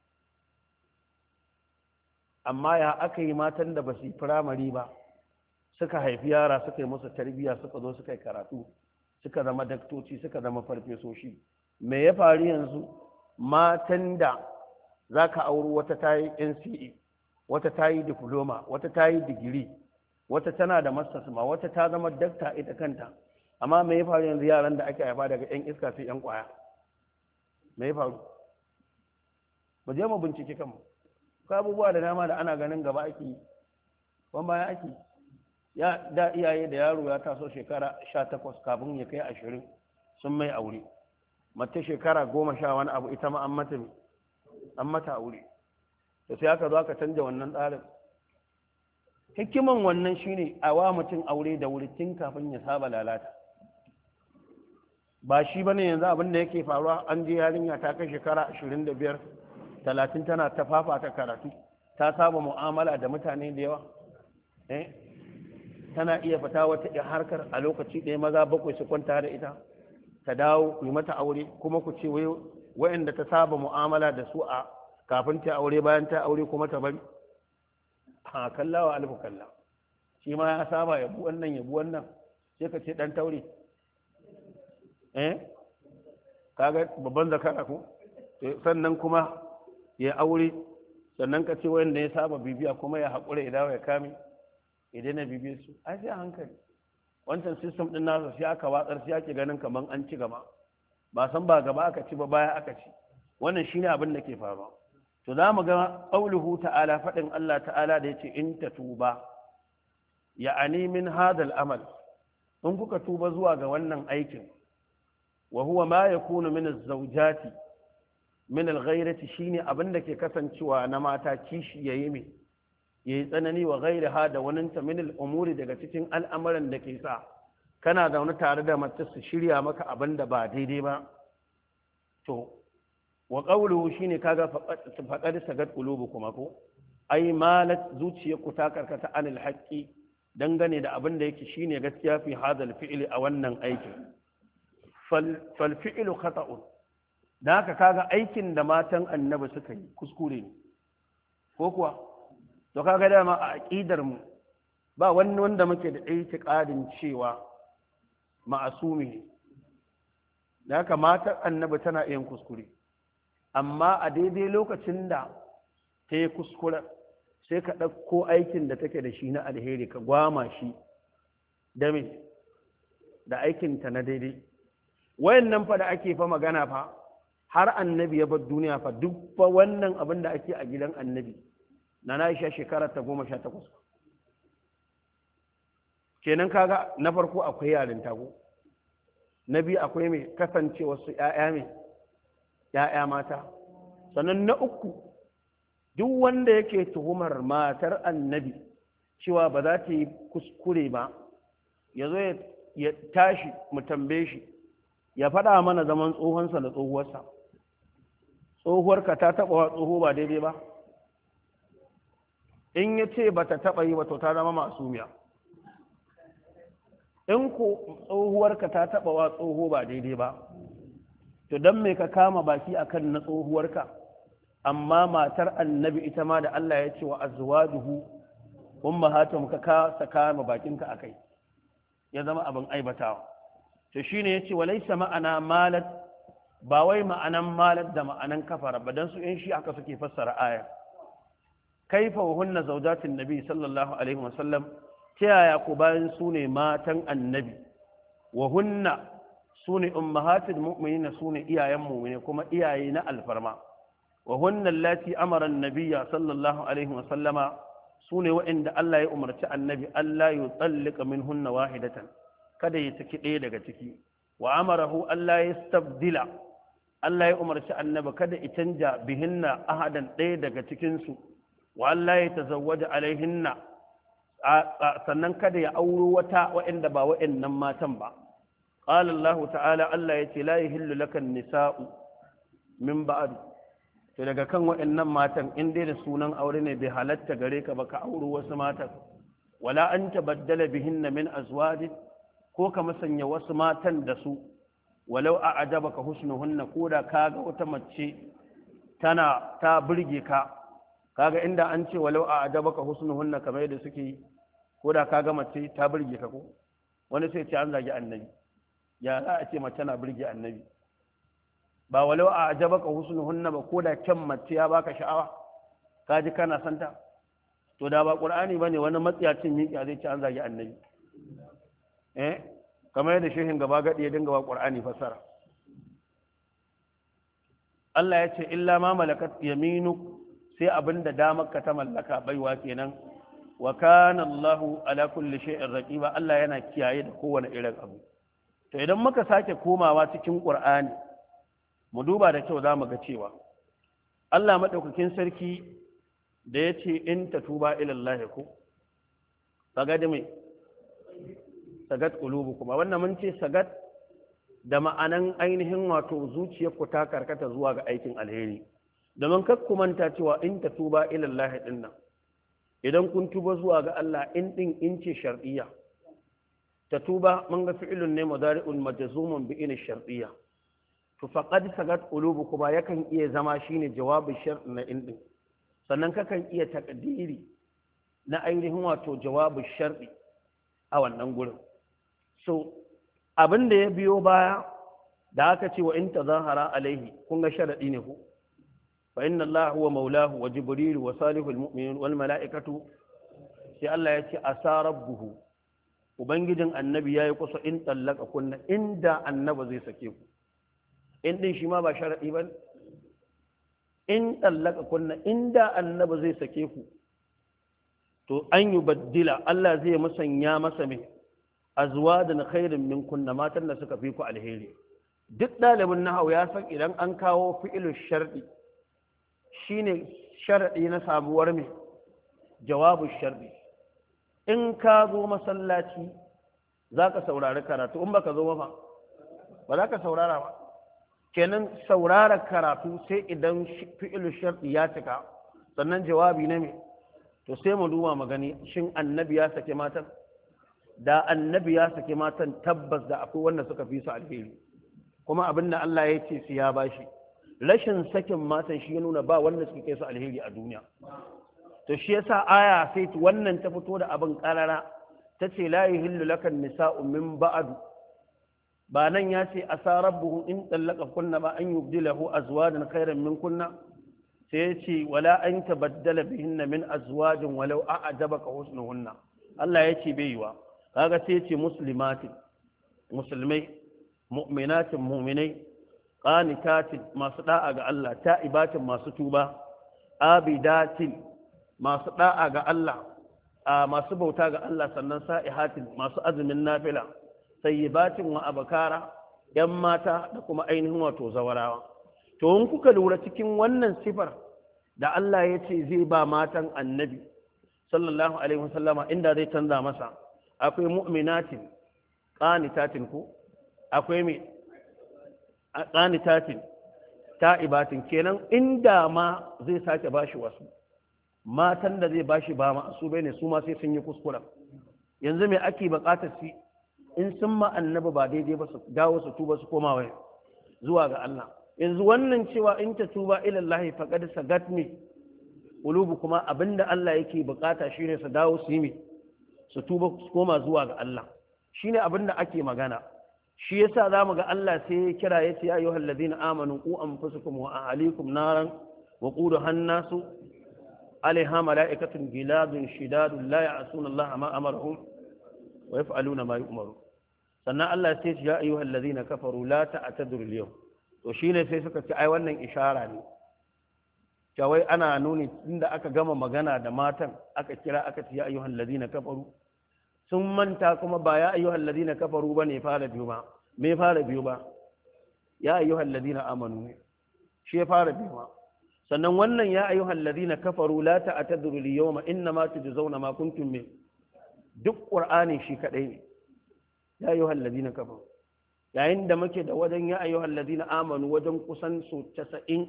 Speaker 1: amma ya aka yi matan da ba su yi firamare ba suka haifi yara suka yi musu tarbiyya suka zo suka yi karatu suka zama daktoci suka zama farfesoshi me ya faru yanzu matan da za ka auri wata ta yi NCE wata ta yi diploma wata ta yi digiri wata tana da masters ma wata ta zama dakta ita kanta amma me ya faru yanzu yaran da ake haifa daga 'yan iska sai 'yan kwaya me ya faru mu je mu bincike kanmu ko abubuwa da dama da ana ganin gaba ake yi ban baya ake ya da iyaye da yaro ya taso shekara 18 kafin ya kai 20 sun mai aure mace shekara 10 wani abu ita ma an mata aure to sai aka zo aka canja wannan tsarin hikiman wannan shine a wa mutum aure da wuri tun kafin ya saba lalata ba shi bane yanzu abin da yake faruwa an je yarinya ta kai shekara 25 30 tana ta fafata karatu ta saba mu'amala da mutane da yawa tana iya fita wata harkar a lokaci ɗaya maza 7 su kwanta da ita ta dawo ku yi mata aure kuma ku ce wayanda ta saba mu'amala da su a kafin ta aure bayan ta aure kuma ta bari a kallawa alfu kalla shi ma ya saba yabu wannan sai ka ce dan taure kaga babban zakara ko sannan kuma ya aure sannan ka ce wanda ya saba bibiya kuma ya haƙura idan ya kame idan na bibiye su ai sai a hankali wancan system din nasa sai aka watsar sai ake ganin kaman an ci gaba ba san ba gaba aka ci ba baya aka ci wannan shine abin da ke faruwa to za mu ga qauluhu ta'ala fadin Allah ta'ala da yace in tatuba ya'ani min hadal amal in kuka tuba zuwa ga wannan aikin wa huwa ma yakunu min az-zawjati min al-ghayrati shine abinda ke kasancewa na mata kishi yayi tsanani wa ghayriha da waninta min al-umuri daga cikin al'amuran da ke sa kana da wani tare da mace su shirya maka abinda ba daidai ba to wa qawluhu shine kaga faqad sagat qulubukum ko ai malat zuciyarku ta karkata anil haqqi dangane da abin da yake shine gaskiya fi hadal fi'li a wannan aikin fal fi'lu khata'un da haka kaga aikin da matan annabi suka yi kuskure ne ko kuwa to kaga dama a aqidar mu ba wani wanda muke da itiqadin cewa ma'asumi ne da haka matan annabi tana yin kuskure amma a daidai lokacin da ta yi kuskure sai ka ɗauko aikin da take da shi na alheri ka gwama shi da me da aikinta na daidai wayannan fa da ake fa magana fa har annabi ya bar duniya fa duk fa wannan abin da ake a gidan annabi na Aisha shekara ta 18 kenan kaga na farko akwai yarin tago na biyu akwai mai kasancewa su ƴaƴa mata sannan na uku duk wanda yake tuhumar matar annabi cewa ba za ta yi kuskure ba ya zo ya tashi mu tambaye shi ya faɗa mana zaman tsohonsa da tsohuwarsa tsohuwarka ta taɓa wa tsoho ba daidai ba in ya ce ba ta taɓa yi ba to ta zama masumiya in ko tsohuwarka ta taɓa wa tsoho ba daidai ba to don me ka kama baki akan na tsohuwarka amma matar annabi ita ma da Allah ya ce wa azwajuhu ummahatuhum ka saka ma bakinka akai ya zama abin aibatawa to shine yace walaysa ma'ana malat ba wai ma'anan malat da ma'anan kafara ba dan su in shi aka suke fassara aya kaifa hunna zawjatin nabi sallallahu alaihi wasallam ta yaya ku bayan su ne matan annabi wa hunna su ne ummahatul mu'minina su ne iyayen mu'mine kuma iyaye na alfarma wa hunna allati amara an-nabiyya sallallahu alaihi wa sallama sune wa'inda Allah ya umarci annabi Allah ya tsallika minhunna wahidatan kada ya saki ɗaya daga ciki wa amarahu Allah ya stabdila Allah ya umarci annabi kada ya canja bihinna ahadan ɗaya daga cikin su wa Allah ya tazawwaja alaihinna sannan kada ya auro wata wa'inda ba wa'innan matan ba qala Allah ta'ala Allah yace la yahillu lakan nisa'u min ba'd to daga kan waɗannan matan in dai da sunan aure ne bai halatta gare ka ba ka auri wasu matan wala an tabaddala bihinna min azwaj ko ka musanya wasu matan da su walau a ajabaka husnuhunna ko da kaga wata mace tana ta burge ka kaga inda an ce walau a ajabaka husnuhunna kamar yadda suke ko da kaga mace ta burge ka ko wani sai ce an zagi annabi ya za a ce mace na burge annabi ba walau a ajabaka husnuhunna ba ko da kyan mace ya baka sha'awa kaji kana santa to da ba qur'ani bane wani matsiyacin yiki zai ci an zagi annabi kamar yadda shehin gaba gadi ya dinga ba qur'ani fasara Allah ya ce illa ma malakat yaminu sai abinda damar ka ta mallaka baiwa kenan wa kana Allahu ala kulli shay'in raqiba Allah yana kiyaye da kowane irin abu to idan muka sake komawa cikin qur'ani mu duba da kyau za mu ga cewa Allah maɗaukakin sarki da ya ce in ta tuba ilallahi ko sagat mai sagat ƙulubu kuma wannan mun ce sagat da ma'anan ainihin wato zuciyarku ta karkata zuwa ga aikin alheri domin kakku manta cewa in ta tuba ilallahi ɗin nan idan kun tuba zuwa ga Allah in ɗin in ce shar'iyya ta tuba mun ga fi'ilun ne mudari'un majzumun bi in shar'iyya to faqad sagat qulubukum yakan iya zama shine jawabin shart na indin sannan kakan iya takdiri na ainihin wato jawabin shar'i a wannan gurin so abin da ya biyo baya da aka ce wa in tazahara alaihi kun ga sharadi ne ku fa inna allaha huwa maulahu wa jibril wa salihul mu'minin wal mala'ikatu sai Allah ya ce asa rabbuhu ubangijin annabi yayi kusa in tallaka kunna inda annabi zai sake ku in din shi ma ba sharaɗi ba in tsallaka kunna inda annaba zai sake ku to an yubaddila Allah zai musanya masa mai azwajan khairin min kunna matan da suka fi ku alheri duk dalibin nahau ya san idan an kawo fi'ilu sharɗi shine sharadi na sabuwar mai jawabu sharɗi in ka zo masallaci zaka saurari karatu in baka zo ba za ka saurara ba kenan saurara karatu sai idan fi'ilu sharɗi ya cika sannan jawabi na me to sai mu duba magani shin annabi ya sake matan da annabi ya sake matan tabbas da akwai wanda suka fi su alheri kuma abin da Allah ya ce su ya bashi rashin sakin matan shi ya nuna ba wanda suka kai su alheri a duniya to shi yasa aya sai wannan ta fito da abin karara ta ce la yuhillu lakan nisa'u min ba'du ba nan ya ce asa rabbuhu in tallaka kunna ba an yubdilahu azwajan khairan min kunna sai ya ce wala an tabaddala bihinna min azwajin walau a'jabaka husnuhunna Allah ya ce bai yiwa kaga sai ya ce muslimatin musulmai mu'minatin mu'minai qanitatin masu da'a ga Allah ta'ibatin masu tuba abidatin masu da'a ga Allah masu bauta ga Allah sannan sa'ihatin masu azumin nafila sayyibatin wa abakara yan mata da kuma ainihin wato zawarawa to in kuka lura cikin wannan sifar da Allah ya ce zai ba matan annabi sallallahu alaihi wasallama inda zai canza masa akwai mu'minatin qanitatin ko akwai me qanitatin ta'ibatin kenan inda ma zai sake bashi wasu matan da zai bashi ba ma su bane su ma sai sun yi kuskura yanzu me ake bukatar su in sun ma annabi ba daidai ba su dawo su tuba su koma wai zuwa ga Allah yanzu wannan cewa in ta tuba ila Allah faqad sagatni qulubu kuma abinda Allah yake bukata shine su dawo su yi su tuba su koma zuwa ga Allah shine abinda ake magana shi yasa zamu ga Allah sai ya kira yace ya ayyuhal ladina amanu qu anfusakum wa ahlikum naran wa quduha an-nasu alaiha mala'ikatun giladun shidadun la ya'suna Allah ma amarahum wa yaf'aluna ma yu'maru sannan Allah sai ya ayyuhal ladina kafaru la ta'tadiru al-yawm to shine sai suka ce ai wannan ishara ne kawai ana nuni inda aka gama magana da matan aka kira aka ce ya ayyuhal ladina kafaru sun manta kuma ba ya ayyuhal ladina kafaru bane fara biyu ba me fara biyu ba ya ayyuhal ladina amanu shi ya fara biyu ba sannan wannan ya ayyuhal ladina kafaru la ta'tadiru al-yawma innama tujzauna ma kuntum min duk qur'ani shi kadai ne ya ayyuhal ladina kafaru yayin da muke da wajen ya ayyuhal ladina amanu wajen kusan su 90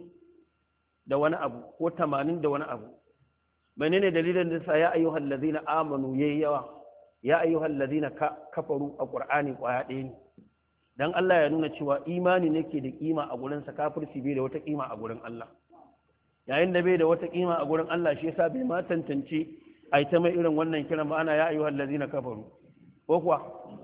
Speaker 1: da wani abu ko 80 da wani abu menene dalilin da sa ya ayyuhal ladina amanu yayi yawa ya ayyuhal ladina kafaru a qur'ani kwaya ɗaya ne dan Allah ya nuna cewa imani ne ke da kima a gurin sa kafirci bai da wata kima a gurin Allah yayin da bai da wata kima a gurin Allah shi yasa bai ma tantance ai ta mai irin wannan kiran ba ana ya ayyuhal ladina kafaru ko kuwa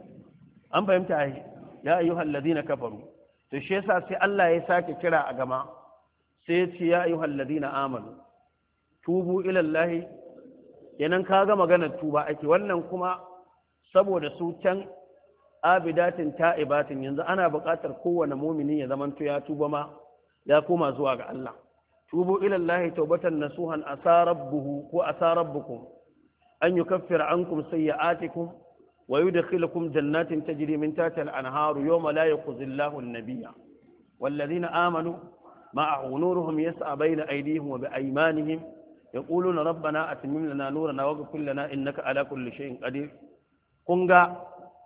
Speaker 1: an fahimta ai ya ayyuhal ladina kafaru to shi yasa sai Allah ya sake kira a gama sai ya ce ya ayyuhal ladina amanu tubu ila Allah yanan kaga maganar tuba ake wannan kuma saboda su can abidatin ta'ibatin yanzu ana buƙatar kowane mumini ya zamanto ya tuba ma ya koma zuwa ga Allah tubu ila Allah tawbatan nasuhan asa rabbuhu ko asa rabbukum an yukaffira ankum sayyi'atikum wa yudkhilukum jannatin tajri min tahtiha al-anharu yawma la yukhzi Allahu an-nabiyya walladhina amanu ma'ahu nuruhum yas'a bayna aydihim wa bi'aymanihim yaquluna rabbana atmim lana nurana waghfir lana innaka ala kulli shay'in qadir kunga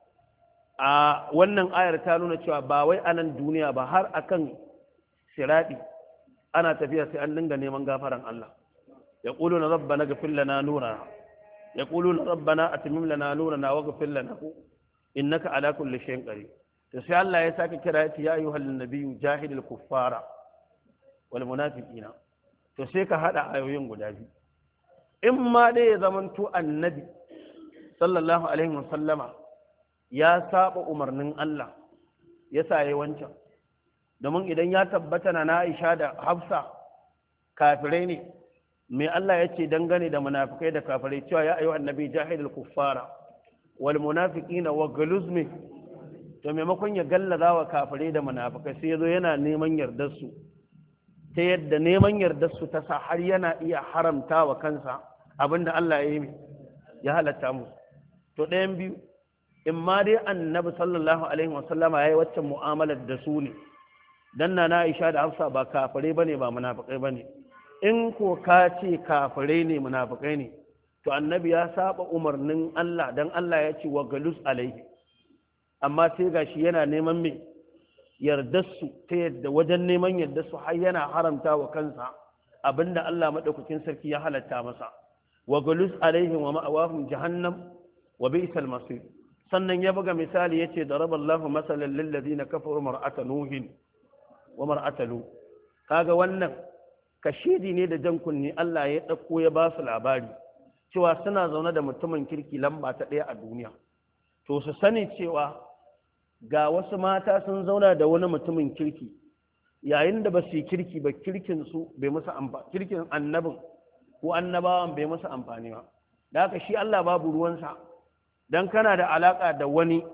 Speaker 1: a wannan ayar ta nuna cewa ba wai anan duniya ba har akan sirati ana tafiya sai an dinga neman gafaran Allah yaquluna rabbana ighfir lana nurana yaquluna rabbana atmim lana nurana waghfir lana innaka ala kulli shay'in qadir to sai Allah ya saka kira ya ayyuhal nabiyyu jahidil kuffara wal munafiqina to sai ka hada ayoyin guda biyu in ma dai ya zamanto annabi sallallahu alaihi wasallama ya saba umarnin Allah ya saye wancan domin idan ya tabbata na Aisha da Hafsa kafirai ne mai Allah ya ce dangane da munafikai da kafirai cewa ya ayyuhan nabi jahidul kuffara wal munafiqina wa galuzmi to maimakon ya gallaza wa kafirai da munafikai sai yazo yana neman yardar su ta yadda neman yardar su ta sa har yana iya haramta wa kansa abinda Allah ya yi ya halatta mu to ɗayan biyu in ma dai annabi sallallahu alaihi wasallama yayi waccan mu'amalar da su ne dan na Aisha da Hafsa ba kafirai bane ba munafikai bane in ko ka ce kafirai ne munafikai ne to annabi ya saba umarnin Allah dan Allah ya ce wa galus alaihi amma sai gashi yana neman me yardarsu ta yadda wajen neman yardarsu har yana haramta wa kansa abinda Allah madaukakin sarki ya halatta masa wa galus alaihim wa ma'awahum jahannam wa bi'sal masir sannan ya buga misali yace daraballahu masalan lil ladina kafaru mar'ata nuhin wa mar'ata lut kaga wannan kashidi ne da jan kunni Allah ya dauko ya ba su labari cewa suna zaune da mutumin kirki lamba ta ɗaya a duniya to su sani cewa ga wasu mata sun zauna da wani mutumin kirki yayin da ba su yi kirki ba kirkin su bai musu amfani kirkin annabin ko annabawan bai musu amfani ba da haka shi Allah babu ruwansa dan kana da alaka da wani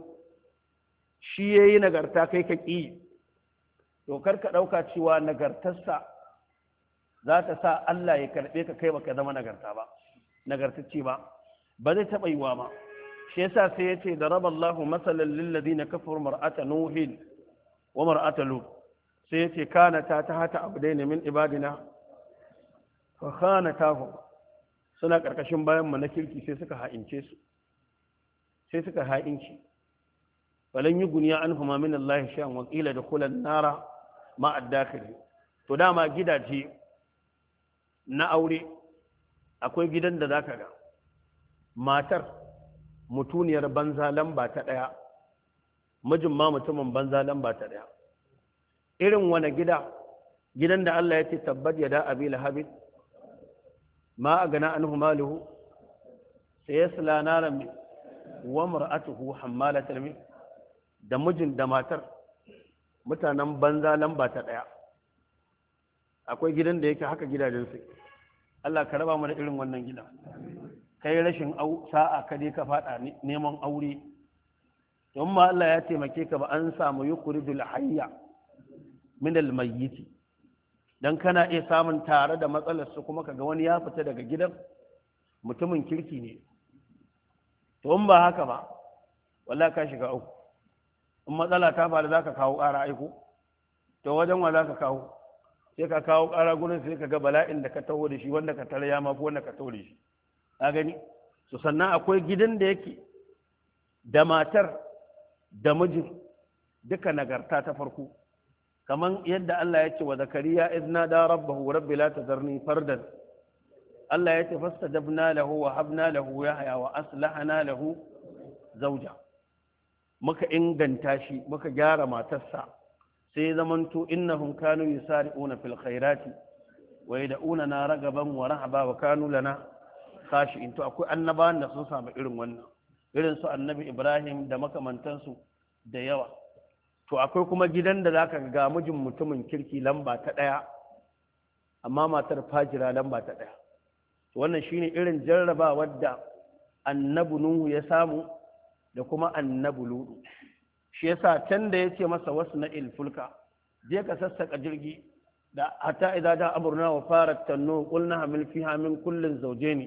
Speaker 1: shi yayi nagarta kai ka ki to kar ka dauka cewa nagartarsa za ta sa Allah ya karbe ka kai baka zama nagarta ba nagartacce ba zai taɓa yiwa ba shi yasa sai ya ce da raballahu masalan lilladina kafaru mar'ata nuhin wa mar'ata lut sai ya ce kanata ta hata abdaina min ibadina fa khanatahu suna karkashin bayan mu na kirki sai suka ha'ince su sai suka ha'inci falan yuguniya anhuma min Allah shay'an wa qila dukhulan nara ma ad-dakhil to dama gidaje na aure akwai gidan da zaka ga matar mutuniyar banza lamba ta ɗaya mijin ma mutumin banza lamba ta ɗaya irin wani gidan da Allah ya ce tabbat ya da abi lahabin ma a gana anhu maluhu sai ya sila naran wa mar'atuhu hammalatal mi da mijin da matar mutanen banza lamba ta ɗaya akwai gidan da yake haka gidajen su Allah ka raba mu da irin wannan gida kai rashin sa'a ka je ka fada neman aure don ma Allah ya taimake ka ba an samu yukhrijul hayya min al mayyit dan kana iya samun tare da matsalar su kuma kaga wani ya fita daga gidan mutumin kirki ne to in ba haka ba wallahi ka shiga uku in matsala ta faru zaka kawo ƙara aiko to wajen wa zaka kawo sai ka kawo ƙara gurin sai ka ga bala'in da ka taho da shi wanda ka tarya ma ko wanda ka taho da shi a gani su sannan akwai gidan da yake da matar da mijin duka nagarta ta farko kaman yadda Allah ya ce wa zakariya izna da rabbahu rabbi la tazarni fardan Allah ya ce fastajabna lahu wa habna lahu yahya wa aslahna lahu zawja muka inganta shi muka gyara matarsa sai zamanto innahum kanu yusari'una fil khairati wa yad'una ragaban wa rahaba wa kanu lana khashi'in to akwai annabawan da sun samu irin wannan irin su annabi Ibrahim da makamantansu da yawa to akwai kuma gidan da zaka ga mijin mutumin kirki lamba ta ɗaya amma matar fajira lamba ta ɗaya to wannan shine irin jarrabawar da annabi Nuhu ya samu da kuma annabi Lutu shi yasa can da yace masa wasna'il fulka je ka sassaka jirgi da hatta idza da amruna wa farat tanu qulna hamil fiha min kullin zawjayn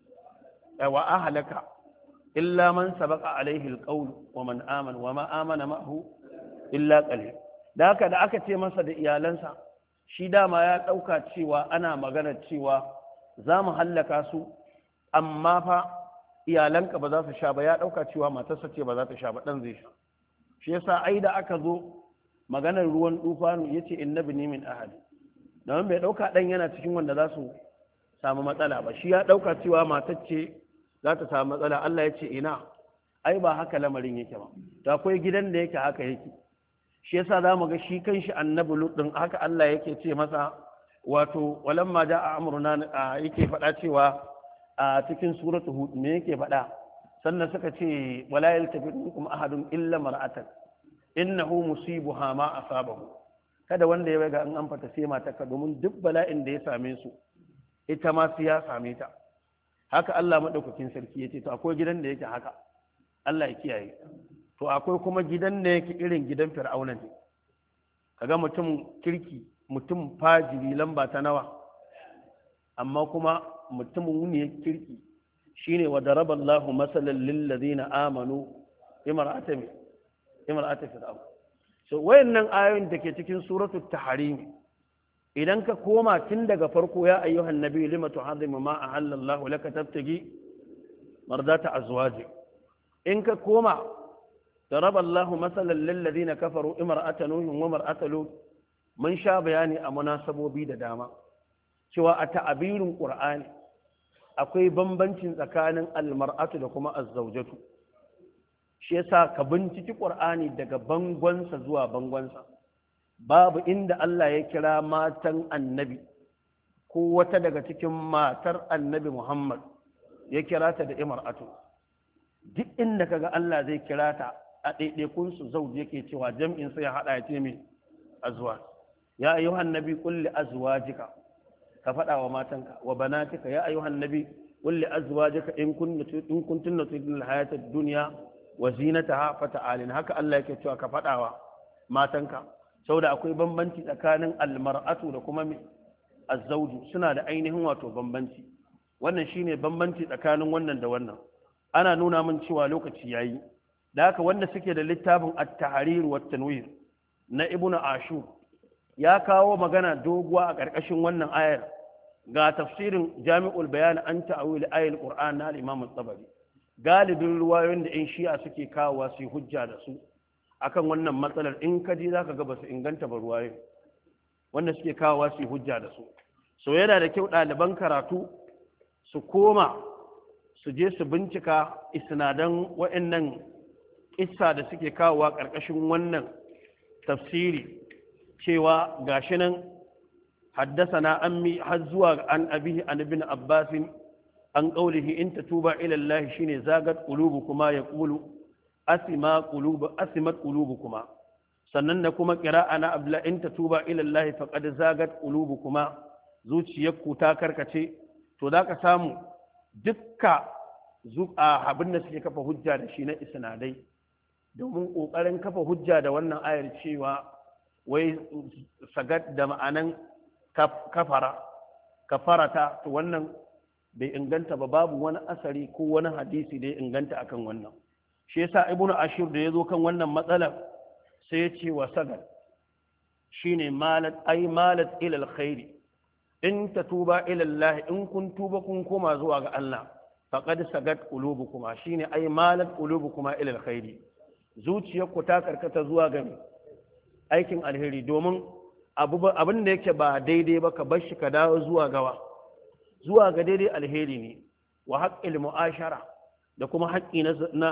Speaker 1: wa ahlaka illa man sabaqa alayhi alqawl wa man amana wa ma amana ma'ahu illa qalil da haka da aka ce masa da iyalansa shi dama ya dauka cewa ana magana cewa za mu hallaka su amma fa iyalanka ba za su sha ba ya dauka cewa matarsa ce ba za ta sha ba dan zai sha shi yasa ai da aka zo maganar ruwan dufanu yace innabi ni min ahadi dan bai dauka dan yana cikin wanda za su samu matsala ba shi ya dauka cewa matar ce za ta samu matsala Allah ya ce ina ai ba haka lamarin yake ba da akwai gidan da yake haka yake shi yasa zamu ga shi kanshi annabi lut din haka Allah yake ce masa wato walamma jaa amruna yake faɗa cewa a cikin suratul hud me yake faɗa sannan suka ce wala yaltafi minkum ahadun illa mar'atan innahu musibuha ma asabahu kada wanda ya ga an fata sai mata ka domin duk bala'in da ya same su ita ma sai ya same ta haka Allah madaukakin sarki yace to akwai gidan da yake haka Allah ya kiyaye to akwai kuma gidan da yake irin gidan fir'auna ne kaga mutum kirki mutum fajiri lamba ta nawa amma kuma mutumin wuni kirki shine wa daraballahu masalan lil ladina amanu imra'ata fir'aun. So wayannan ayoyin da ke cikin suratul tahrim idan ka koma tun daga farko ya ayyuhan nabi lima tuharrimu ma ahallallahu laka tabtagi mardata azwaji, in ka koma daraballahu masalan lil ladina kafaru imra'ata nuhin wa imra'ata lut, mun sha bayani a munasabobi da dama cewa a ta'abirin qur'ani akwai bambancin tsakanin almar'atu da kuma azzawjatu. shi yasa ka binciki qur'ani daga bangonsa zuwa bangonsa babu inda Allah ya kira matan annabi ko wata daga cikin matar annabi Muhammad ya kira ta da imra'atu. duk inda kaga Allah zai kira ta a ɗaiɗaikun su zauji yake cewa jam'in sai ya haɗa ya ce mai azwaj. ya ayyuhan nabi qul li azwajika, ka faɗa wa matanka, wa banatika ya ayyuhan nabi qul li azwajika in kuntunna turidna al-hayata ad-dunya wa zinataha fata'alin. haka Allah yake cewa ka faɗa wa matanka, saboda akwai bambanci tsakanin almar'atu da kuma azzauju, suna da ainihin wato bambanci. wannan shine bambanci tsakanin wannan da wannan. ana nuna min cewa lokaci yayi, da haka wanda suke da littafin at-tahrir wa at-tanwir na ibnu ashur ya kawo magana doguwa a ƙarƙashin wannan ayar. ga tafsirin jami'ul bayan an ta'awil ayatul qur'an na al-imam at-tabari. galibin ruwayoyin da in shi'a suke kawowa su hujja da su akan wannan matsalar in ka ji zaka ga basu inganta ba ruwayoyin wanda suke kawowa su hujja da su. so yana da kyau ɗaliban karatu su koma su je su bincika isnadan wa'annan kissa da suke kawowa ƙarƙashin wannan tafsiri cewa gashi nan haddasana ammi har zuwa an abihi an ibn abbas an qawlihi in tatuba ila allah shine zagat qulubukuma yaqulu asimat qulubukuma. sannan da kuma qira'ana abla in tatuba ila allah faqad zagat qulubukuma, zuciyarku ta karkace. to zaka samu dukka abin da suke kafa hujja da shi na isnadai domin kokarin kafa hujja da wannan ayar cewa wai sagat da ma'anan kafarata, to wannan bai inganta ba. babu wani asari ko wani hadisi da ya inganta akan wannan. shi yasa ibnu ashur da yazo kan wannan matsalar sai ya ce wa sagat shine malat ila alkhairi in tatuba ila Allah, in kun tuba kun koma zuwa ga Allah faqad sagat qulubukuma, shine ai malat qulubukuma ila alkhairi, zuciyarku ta karkata zuwa ga aikin alheri. domin abin da yake ba daidai ba ka bar shi ka dawo zuwa ga daidai alheri ne. wa haqqil mu'ashara, da kuma haƙƙi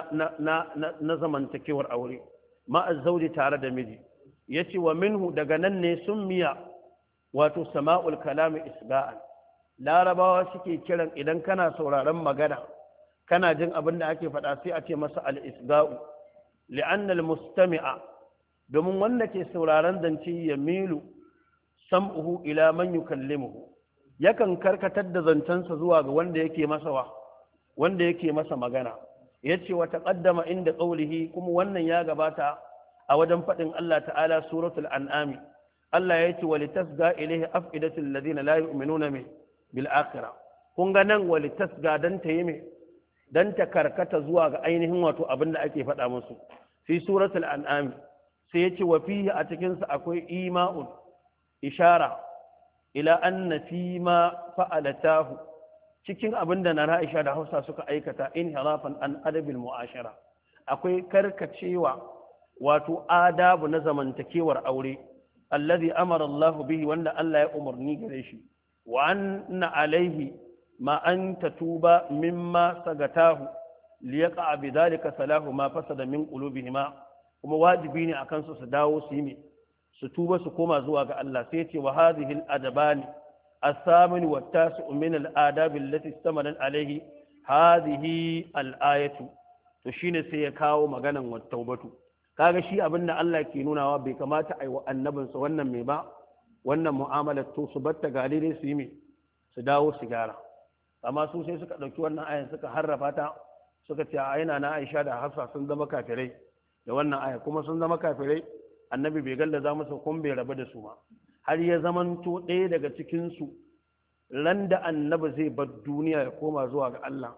Speaker 1: na zamantakewar aure ma'a zauji tare da miji. yace wa minhu, daga nan ne summiya wato sama'ul kalami isba'an. larabawa suke kiran idan kana sauraron magana kana jin abin da ake faɗa sai a ce masa al-isba'u, li'anna al-mustami'a, domin wanda ke sauraron zance ya milu sam'uhu ila man yukallimuhu, yakan karkatar da zancensa zuwa ga wanda yake masa magana. yace wa taqaddama inda qawlihi, kuma wannan ya gabata a wajen fadin Allah ta'ala suratul an'am. Allah yace wa litasga ilayhi afidatul ladina la yu'minuna bil akhirah. kun ga nan wa litasga dan ta yi dan ta karkata zuwa ga ainihin wato abinda ake faɗa musu fi suratul an'am. sai yace wa fihi, a cikin sa akwai ima'un, ishara ila anna fi ma fa'alatahu, cikin abinda na Aisha da Hausa suka aikata inhirafan an adabil mu'ashara, akwai karkacewa wato adabu na zamantakewar aure allazi amara Allah bihi, wanda Allah ya umarni gare shi. wa anna alaihi ma an tatuba mimma sagatahu liyaqa bidhalika salahu ma fasada min qulubihima, kuma wajibi ne akan su dawo su yi su tuba su koma zuwa ga Allah. sai ce wa hadhihi al-adabani as-samin wa at-tasi'u min al-adab allati istamadat alayhi hadhihi al-ayatu. to shine sai ya kawo maganan wa taubatu. kaga shi abinda Allah ke nunawa bai kamata ai wa annabinsa wannan mai ba wannan mu'amalar, to su batta gari dai su yi su dawo su gyara. amma su sai suka dauki wannan ayan suka harrafa ta, suka ce ayina na Aisha da Hafsa sun zama kafirai da wannan aya, kuma sun zama kafirai annabi bai gallaza musu kun bai rabu da su ma, har ya zamanto ɗaya daga cikin su ran da annabi zai bar duniya ya koma zuwa ga Allah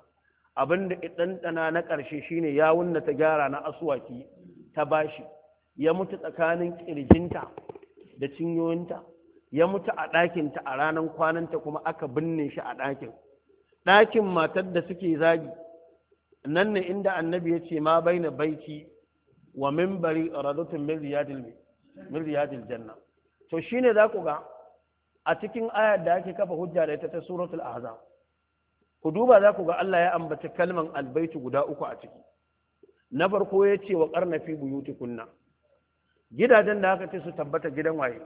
Speaker 1: abinda ɗanɗana na ƙarshe shine yawun da ta gyara na aswaki ta bashi, ya mutu tsakanin ƙirjinta da cinyoyinta, ya mutu a ɗakinta a ranar kwananta kuma aka binne shi a ɗakin matar da suke zagi nan ne inda annabi ya ce ma bai na baiki wa mimbari radatun min riyadil janna. To shine za ku ga a cikin ayar da ake kafa hujja da ita ta suratul ahzab, ku duba za ku ga Allah ya ambaci kalman albaitu guda uku a ciki. Na farko ya ce wa qarna fi buyutikunna, gidajen da aka ce su tabbata gidan waye?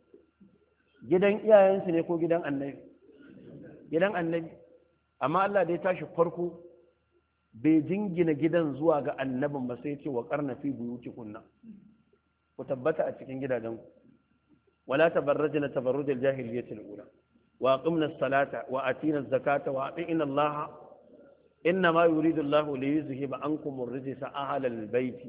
Speaker 1: Gidan iyayensu ne ko gidan annabi? Gidan annabi. Amma Allah da ya tashi farko bai jingina gidan zuwa ga annabin ba, sai ce wa qarna fi buyutikunna, ku tabbata a cikin gidajenku. ولا تبرجن تبرج الجاهلية الأولى وأقمنا الصلاة وآتينا الزكاة وأطعنا الله إنما يريد الله ليذهب عنكم الرجس أهل البيت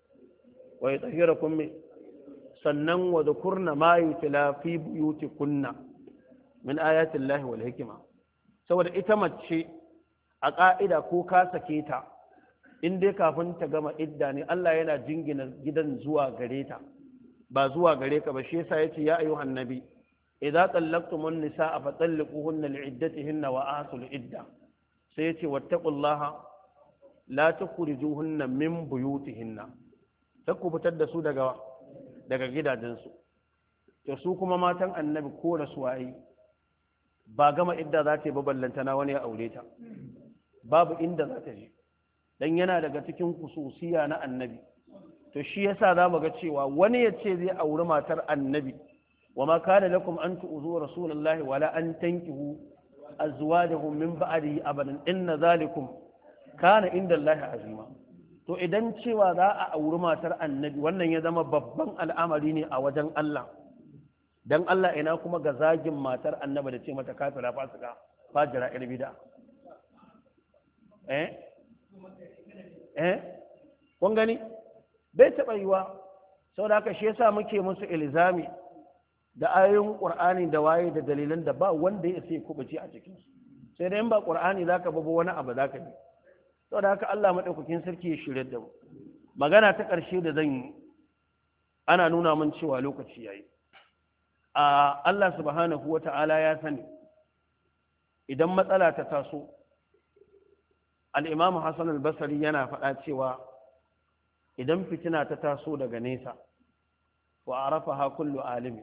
Speaker 1: ويطهركم سنن وذكرن ما يتلى في بيوتكن من آيات الله والحكمة. saboda ita mace a ƙa'ida ko ka sake ta in dai kafin ta gama idda ne Allah yana jingina gidan zuwa gare ta ba zuwa gare ka ba. shi yasa yace ya ayyuhan nabi idza tallaqtumun nisaa fa talliquhunna li'iddatihinna wa ahsul idda, sai yace wattaqullaha la tukhrijuhunna min buyutihinna, ku fitar da su daga gidajensu. to su kuma matan annabi ko rasuwayi ba gama idda za ta yi ballantana wani ya aure ta, babu inda za ta je, dan yana daga cikin kususiya na annabi. to shi yasa za mu ga cewa wani ya ce zai auri matar annabi, wa ma kana lakum an tu'zu rasulullahi wala an tankihu azwajahu min ba'dihi abadan inna zalikum kana inda Allah azima. to idan cewa za a auri matar annabi wannan ya zama babban al'amari ne a wajen Allah, dan Allah ina kuma ga zagin matar annabi da ce mata kafira fasika fajira bid'a. Kun gani bai taɓa yiwa. sau da haka shi yasa muke musu ilzami da ayoyin ƙur'ani da waye da dalilan da ba wanda ya sai kubuci a cikin su, sai dai in ba ƙur'ani zaka babu wani abu zaka yi. sau da haka Allah madaukakin sarki ya shirye da mu. magana ta ƙarshe da zan yi, ana nuna min cewa lokaci yayi. Allah subhanahu wata'ala ya sani idan matsala ta taso, al-Imam Hassan al-Basri yana faɗa cewa idan fitina ta taso daga nesa wa arafaha kullu alimi,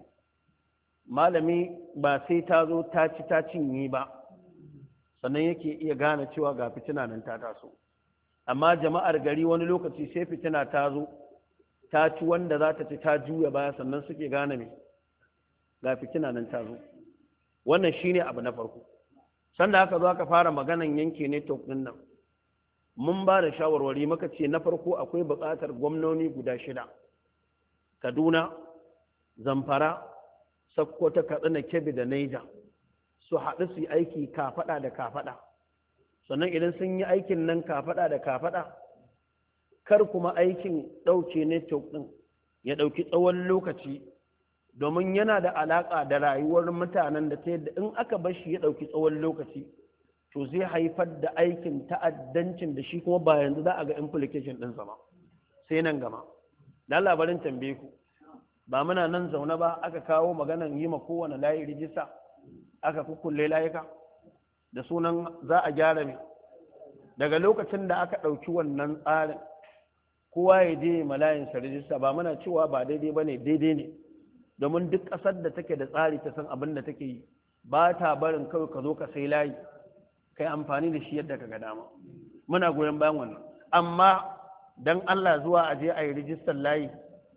Speaker 1: malami ba sai ta zo ta ci ta cinye ba sannan yake iya gane cewa ga fitina nan ta taso. amma jama'ar gari wani lokaci sai fitina ta zo ta ci wanda za ta ci ta juya baya sannan suke gane me ga fitina nan ta zo. wannan shine abu na farko. sanda aka zo aka fara maganan yanke ne to din nan mun ba da shawarwari, muka ce na farko akwai buƙatar gwamnoni guda 6, Kaduna, Zamfara, Sokoto, Katsina, Kebbi da Niger, su haɗu su yi aiki kafaɗa da kafaɗa. sannan idan sun yi aikin nan kafaɗa da kafaɗa, kar kuma aikin ɗauke network ɗin ya ɗauki tsawon lokaci, domin yana da alaƙa da rayuwar mutanen da ta yadda in aka bar shi ya ɗauki tsawon lokaci to zai haifar da aikin ta'addancin da shi kuma ba yanzu za a ga implication ɗin sama sai nan gama. da labarin tambaye ku, ba muna nan zaune ba aka kawo maganan yi ma kowane layi rijista, aka kukkulle layuka da sunan za a gyara mai. daga lokacin da aka ɗauki wannan tsarin kowa ya je ma layinsa rijista, ba muna cewa ba daidai ba ne, daidai ne, domin duk ƙasar da take da tsari ta san abin da take yi, ba ta barin kawai ka zo ka sai layi kai amfani da shi yadda ka ga dama. muna goyon bayan wannan, amma dan Allah zuwa a je a yi rijistar layi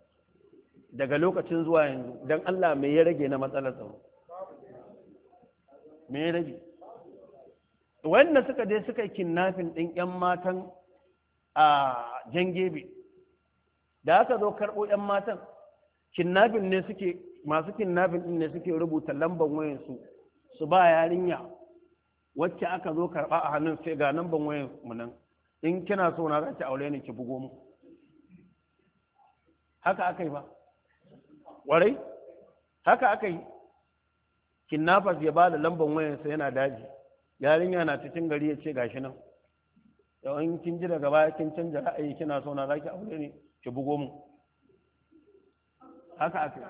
Speaker 1: daga lokacin zuwa yanzu, dan Allah me ya rage na matsalar tsaro? me ya rage? wanda suka je suka yi kidnapping ɗin 'yan matan a Jangebe, da aka zo karɓo 'yan matan, kidnapping ne suke, masu kidnapping ɗin ne suke rubuta lambar wayansu su ba yarinya wacce aka zo karɓa a hannun, sai ga lambar wayan mu nan, in kina so na za ki aure ni ki bugo mu. haka aka yi ba warai, haka aka yi. kidnappers ya ba da lambar wayansa yana daji, yarinya na cikin gari ya ce gashi nan, yawan kin ji daga baya kin canja ra'ayi kina so na zaki aure ne ki bugo mu haka aka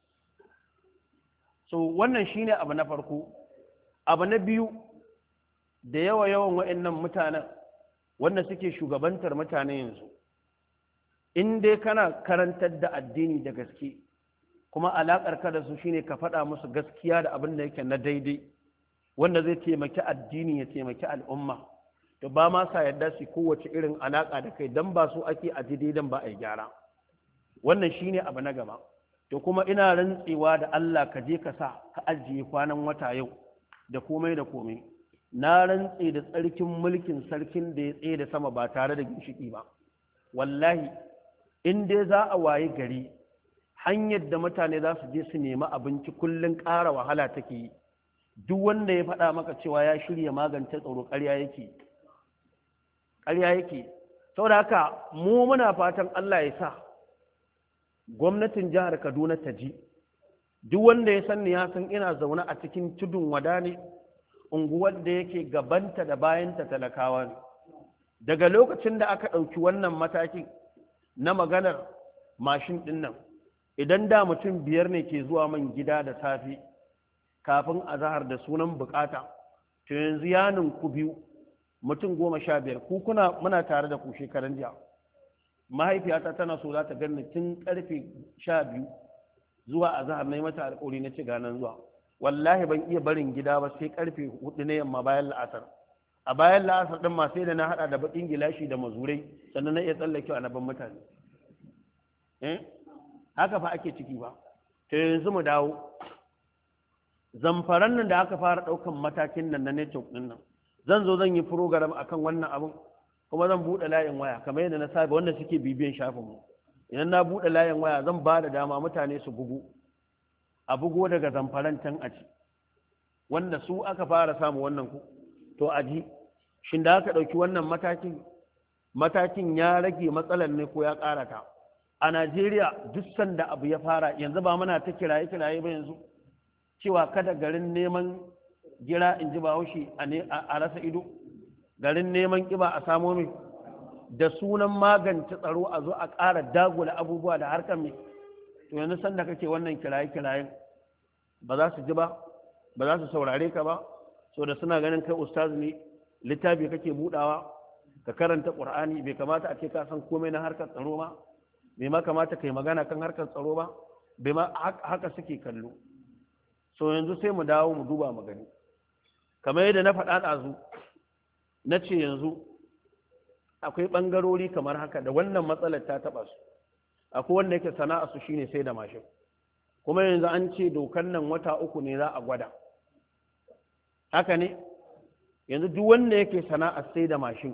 Speaker 1: so wannan shine abu na farko. Abu na biyu, da yawan wa'annan mutanen wanda suke shugabantar mutane yanzu, in dai kana karantar da addini da gaske kuma alaƙar ka da su shine ka faɗa musu gaskiya da abin da yake na daidai wanda zai taimaki addini ya taimaki al'umma, to ba ma sa yadda su kowace irin alaƙa da kai dan ba su ake a daidan ba a yi gyara. Wannan shine abu na gaba. To kuma ina rantsewa da Allah ka je ka sa ka ajiye kwanan wata yau da komai da komai, na rantse da tsarkin mulkin sarkin da ya tsaye da sama ba tare da ginshiki ba, wallahi in dai za a waye gari hanyar da mutane za su je su nemi abinci kullum ƙara wahala take yi, duk wanda ya faɗa maka cewa ya shirya magance tsaro ƙarya yake. Saboda haka mu muna fatan Allah ya sa gwamnatin jihar Kaduna ta ji, duk wanda ya san ya san ina zaune a cikin tudun wada ne, unguwar da yake gabanta da bayanta talakawa ne. Daga lokacin da aka ɗauki wannan matakin na maganar mashin ɗin nan, idan da mutum 5 ne ke zuwa man gida da safe kafin azahar da sunan bukata, to yanzu yanin ku 2 mutum 15 ku muna tare da ku shekaran jiya. Mahaifiyata tana so za ta ganni tun karfe 12 zuwa azahar na yi mata alƙawari na ci ganan zuwa, wallahi ban iya barin gida ba sai karfe 4 na yamma bayan la'asar. A bayan la'asar ɗin ma sai da na haɗa da baƙin gilashi da mazurai sannan na iya tsallake a naban mutane. Haka fa ake ciki ba. To yanzu mu dawo Zamfaran nan da aka fara ɗaukan matakin nan na network ɗin nan, zan yi program akan wannan abin, kuma zan buɗe layin waya kamar yadda na saba wanda suke bibiyan shafin mu. Idan na buɗe layin waya zan ba da dama mutane su bugo daga Zamfaran can a ci, wanda su aka fara samu wannan ku to a ji shin da aka ɗauki wannan matakin ya rage matsalar ne ko ya ƙara ta. A Najeriya duk sanda abu ya fara, yanzu ba muna ta kiraye ba yanzu cewa kada garin neman gira in ji Bahaushe a rasa ido, garin neman ƙiba a samo mai, da sunan magance tsaro a zo a ƙara dagula abubuwa da harkar mai. To yanzu sanda kake wannan kiraye ba za su ji ba za su saurare ka ba, so da suna ganin kai ustaz ne, littafi kake budawa ka karanta Qur'ani, bai kamata a ce ka san komai na harkar tsaro ba, bai ma kamata kai magana kan harkar tsaro ba, bai ma haka suke kallo. So yanzu sai mu dawo mu duba mu gani, kamar yadda na faɗa ɗazu na ce yanzu akwai ɓangarori kamar haka da wannan matsalar ta taɓa su. Akwai wanda yake sana'a su shine sai da mashin, kuma yanzu an ce dokan nan wata 3 ne za a gwada, haka ne? Yanzu duk wanda yake sana'a sai da mashin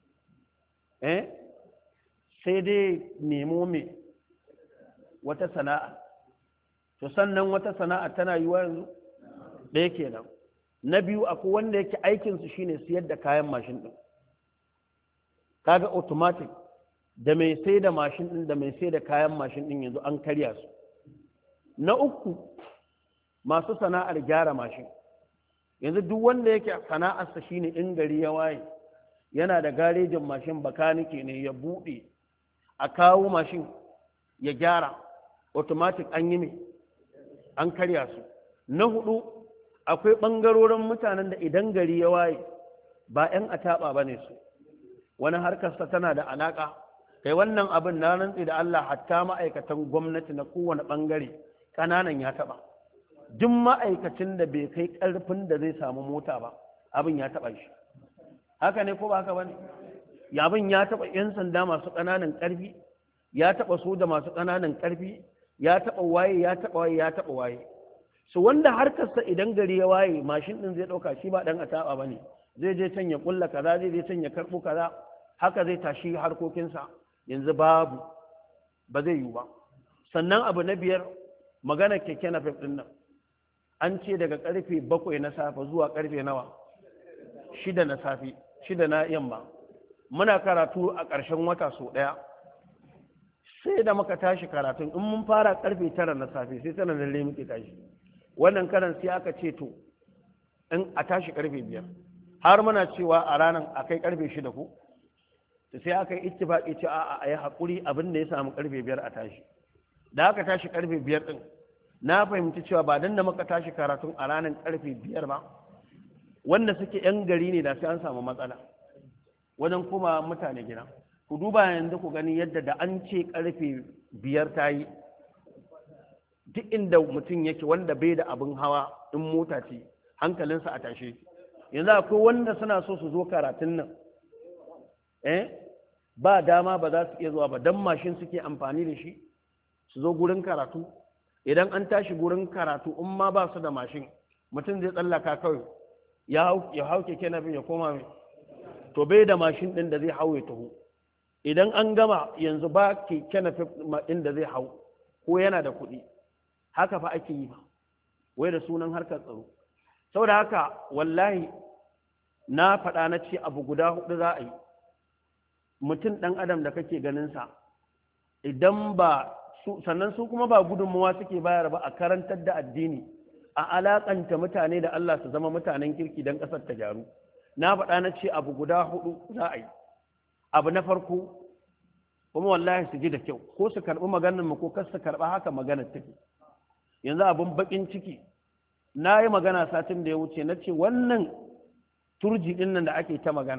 Speaker 1: sai dai nemo mai wata sana'a, to sannan wata sana'a tana yi wa yanzu ɗaya kenan. Na biyu akwai wanda yake aikinsu shine siyar da kayan mashin ɗin, kaga automatic da mai sai da mashin ɗin da mai sai da kayan mashin ɗin yanzu an karya su. Na uku masu sana'ar gyara mashin, yanzu duk wanda yake sana'arsa shine in gari ya waye yana da garejin mashin, bakanike ne, ya buɗe a kawo mashin ya gyara, automatic an yi mai an karya su. Na hudu akwai ɓangarorin mutanen da idan gari ya waye ba 'yan ataɓa ba ne su, wani harkarsa tana da alaƙa kai wannan abin na rantsi da Allah hatta ma'aikatan gwamnati na kowane ɓangare ƙananan ya taɓa. Duk ma'aikacin da bai kai ƙarfin da zai samu mota ba abin ya taɓa shi, haka ne ko ba haka ba ne? Abin ya taɓa 'yan sanda masu ƙananan ƙarfi, ya taɓa soja masu ƙananan ƙarfi, ya taɓa waye. Su wanda harkarsa idan gari ya waye mashin ɗin zai ɗauka shi ba ɗan ataɓa ba ne, zai je can ya ƙulla kaza, zai je can ya karɓo kaza, haka zai tashi harkokinsa. Yanzu babu, ba zai yiwu ba. Sannan abu na 5 magana keke na ɗin nan, an ce daga ƙarfe 7 na safe zuwa ƙarfe nawa 6 na safe 6 na yamma muna karatu a ƙarshen wata sau ɗaya, sai da muka tashi karatun in mun fara ƙarfe 9 na safe sai 9 lalle muke tashi. Wannan karan sai aka ce to in a tashi ƙarfe 5, har muna cewa a ranar a kai ƙarfe 6 ko sai aka yi ittifaqi ce a yi haƙuri abin da ya samu karfe 5 a tashi da aka tashi karfe 5 din na fahimci cewa ba dan da muka tashi karatun a ranar karfe 5 ba wanda suke yan gari ne da sai an samu matsala wajen kuma mutane gida ku duba yanzu ku gani yadda da an ce karfe 5 ta yi duk inda mutum yake wanda bai da abin hawa in mota ce hankalinsa a tashe yanzu akwai wanda suna so su zo karatun nan ba dama ba za su iya zuwa ba dan mashin suke amfani da shi su zo gurin karatu idan an tashi gurin karatu in ma ba su da mashin mutum zai tsallaka kawai ya hau keke na ya koma mai to bai da mashin ɗin da zai hau ya taho idan an gama yanzu ba keke na ɗin da zai hau ko yana da kuɗi haka fa ake yi ba wai da sunan harkar tsaro saboda haka wallahi na faɗa na ce abu guda 4 za a yi mutum ɗan adam da kake ganinsa idan ba sannan su kuma ba gudunmawa suke bayar ba a karantar da addini a alakanta mutane da Allah su zama mutanen kirki don ƙasar ta gyaru na faɗa na ce abu guda 4 za a yi abu na farko kuma wallahi su ji da kyau ko su karɓi maganar mu ko kar su karɓa haka maganar take yanzu abin baƙin ciki na yi magana satin da ya wuce na ce wannan turji ɗin nan da ake ta magana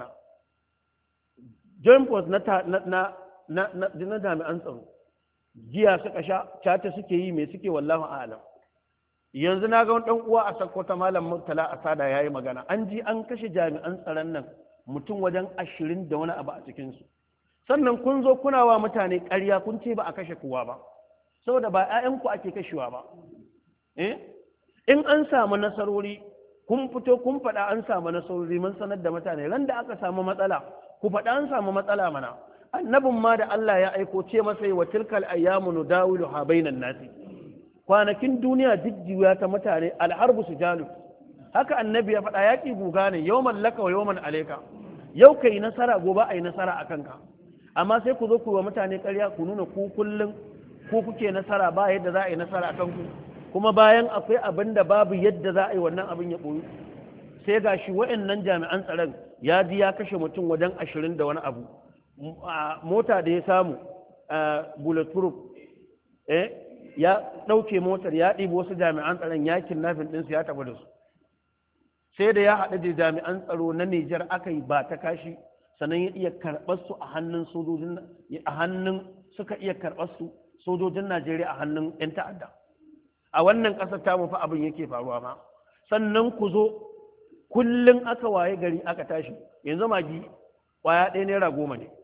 Speaker 1: joint force na jami'an tsaro jiya suka sha cata suke yi mai suke wallahu a'lam yanzu na ga wani dan uwa a Sokoto malam Murtala Asada yayi magana an ji an kashe jami'an tsaron nan mutum wajen 20 da wani abu a cikin su sannan kun zo kuna wa mutane ƙarya kun ce ba a kashe kowa ba saboda ba ƴaƴan ku ake kashewa ba in an samu nasarori kun fito kun faɗa an samu nasarori mun sanar da mutane ran da aka samu matsala ku faɗa an samu matsala mana annabin ma da Allah ya aiko ce masa wa tilkal ayyamu nudawiluha bainan nasi kwanakin duniya jijjiya ta mutane alharbu sujalu haka annabi ya faɗa yaƙi guga ne yawman laka wa yawman alayka yau kai nasara gobe ai nasara akan ka amma sai ku zo ku wa mutane ƙarya ku nuna ku kullum ku kuke nasara ba yadda za a yi nasara akan ku kuma bayan akwai abin da babu yadda za a yi wannan abin ya ɓoyi sai gashi wa'annan jami'an tsaron ya ji ya kashe mutum wajen 20 da wani abu mota da ya samu bulletproof ya ɗauke motar ya ɗibi wasu jami'an tsaron ya kidnapping ɗinsu ya taɓa da su sai da ya haɗu da jami'an tsaro na Nijar aka yi ba ta kashi sannan ya iya karɓar su a hannun sojojin suka iya karɓar su sojojin Najeriya a hannun 'yan ta'adda a wannan ƙasar ta fa abin yake faruwa ma sannan ku zo kullum aka waye gari aka tashi yanzu magi ƙwaya ɗaya naira 10 ne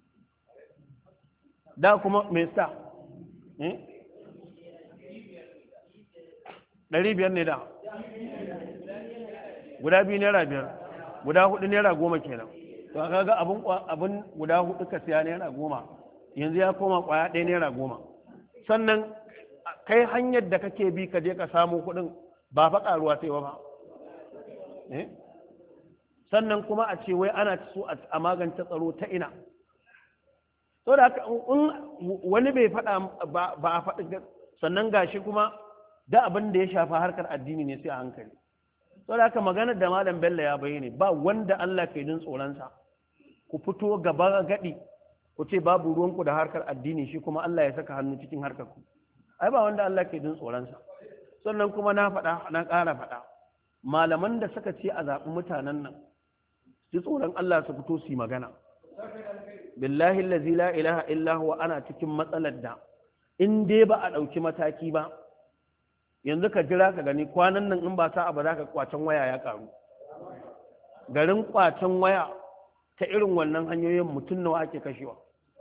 Speaker 1: da kuma mai sa 500 ne da guda 2 naira 5 guda 4 naira 10 kenan to kaga abin guda 4 ka siya naira 10 yanzu ya koma ƙwaya ɗaya naira 10 sannan kai hanyar da kake bi ka je ka samu kuɗin ba fa ƙaruwa sai ba sannan kuma a ce wai ana so a magance tsaro ta ina so da haka in wani bai faɗa ba a faɗi sannan gashi kuma da abin da ya shafa harkar addini ne sai a hankali so da haka maganar da malam Bello ya bayyane ba wanda Allah ke jin tsoronsa ku fito gaba gadi ku ce babu ruwanku da harkar addini shi kuma Allah ya saka hannu cikin harkar ku ai ba wanda Allah ke jin tsoronsa sannan kuma na ƙara faɗa malaman da suka ce a zaɓi mutanen nan su tsoron Allah su fito su yi magana billahi allazi la ilaha illa huwa ana cikin matsalar da in dai ba a ɗauki mataki ba yanzu ka jira ka gani kwanan nan in ba sa'a ba za ka kwacen waya ya ƙaru garin kwacen waya ta irin wannan hanyoyin mutum nawa ake kashewa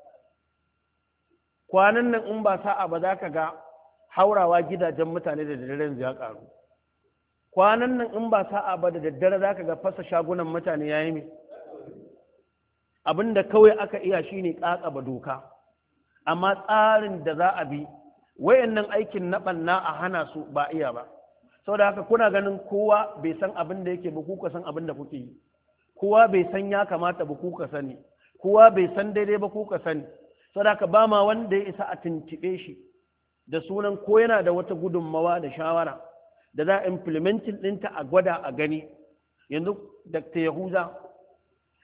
Speaker 1: kwanan nan in ba sa'a ba za ka ga haurawa gidajen mutane da daddare ya ƙaru kwanan nan in ba sa'a ba da daddare za ka ga fasa shagunan mutane ya yi mai abinda kawai aka iya shine ƙaƙaba doka amma tsarin da za a bi wayannan aikin na ɓanna a hana su ba iya ba saboda haka kuna ganin kowa bai san abin da yake ba kuka san abin da kuke yi kowa bai san ya kamata ba kuka sani kowa bai san daidai ba kuka sani saboda haka ba ma wanda ya isa a tuntuɓe shi da sunan ko yana da wata gudunmawa da shawara da za a implementing ɗinta a gwada a gani yanzu Dr. Yahuza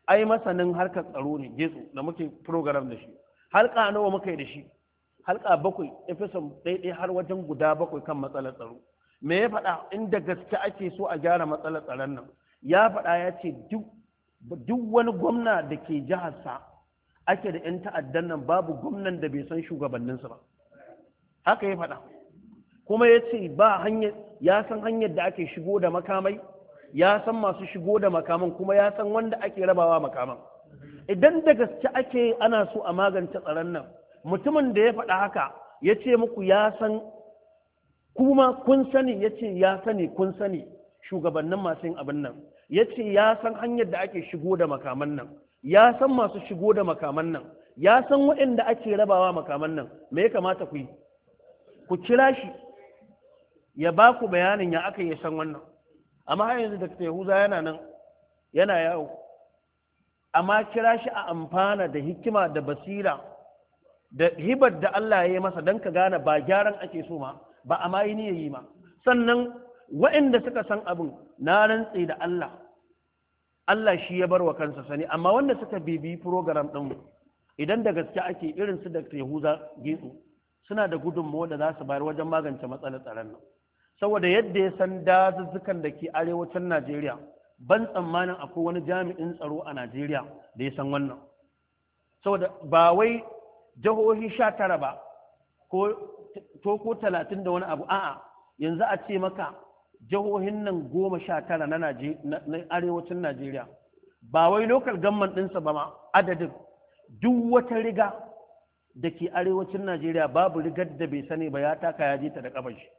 Speaker 1: ai masanin harkar tsaro ne getso da muke program da shi, halka nawa muka yi da shi, halka 7 episode ɗaiɗai har wajen guda 7 kan matsalar tsaro. Me ya faɗa inda gaske ake so a gyara matsalar tsaron nan? Ya faɗa ya ce duk wani gwamna da ke jiharsa ake da 'yan ta'addan nan babu gwamnan da bai san shugabanninsa ba, haka ya faɗa. Kuma ya ce ya san hanyar da ake shigo da makamai, ya san masu shigo da makaman, kuma ya san wanda ake rabawa makaman. Idan da gaske ake ana so a magance tsaron nan, mutumin da ya faɗa haka ya ce muku ya san, kuma kun sani, ya ce ya sani kun sani shugabannin masu yin abin nan, ya ce ya san hanyar da ake shigo da makaman nan, ya san masu shigo da makaman nan, ya san waɗanda ake rabawa makaman nan. Me ya kamata ku yi? Ku kira shi ya ba ku bayanin ya aka yi san wannan. Amma har yanzu Dr. Yahuza yana nan yana yawo, amma kira shi a amfana da hikima da basira da hibar da Allah ya yi masa don ka gane ba gyaran ake so ma, ba a ma yi ni yi ma. Sannan waɗanda suka san abin, na rantse da Allah shi ya bar wa kansa sani, amma wanda suka bibi program ɗin idan da gaske ake irin su Dr. Yahuza Getso suna da gudunmawa da za su bayar wajen magance matsalar tsaron nan. Saboda yadda ya san dazuzzukan da ke arewacin Najeriya, ban tsammanin akwai wani jami'in tsaro a Najeriya da ya san wannan. Saboda ba wai jihohi 19 ba ko 30 da wani abu, a'a yanzu a ce maka jihohin nan 19 na arewacin Najeriya, ba wai local government ɗinsa ba ma adadin, duk wata riga da ke arewacin Najeriya babu rigar da bai sani ba ya taka ya je ta da ƙafar shi.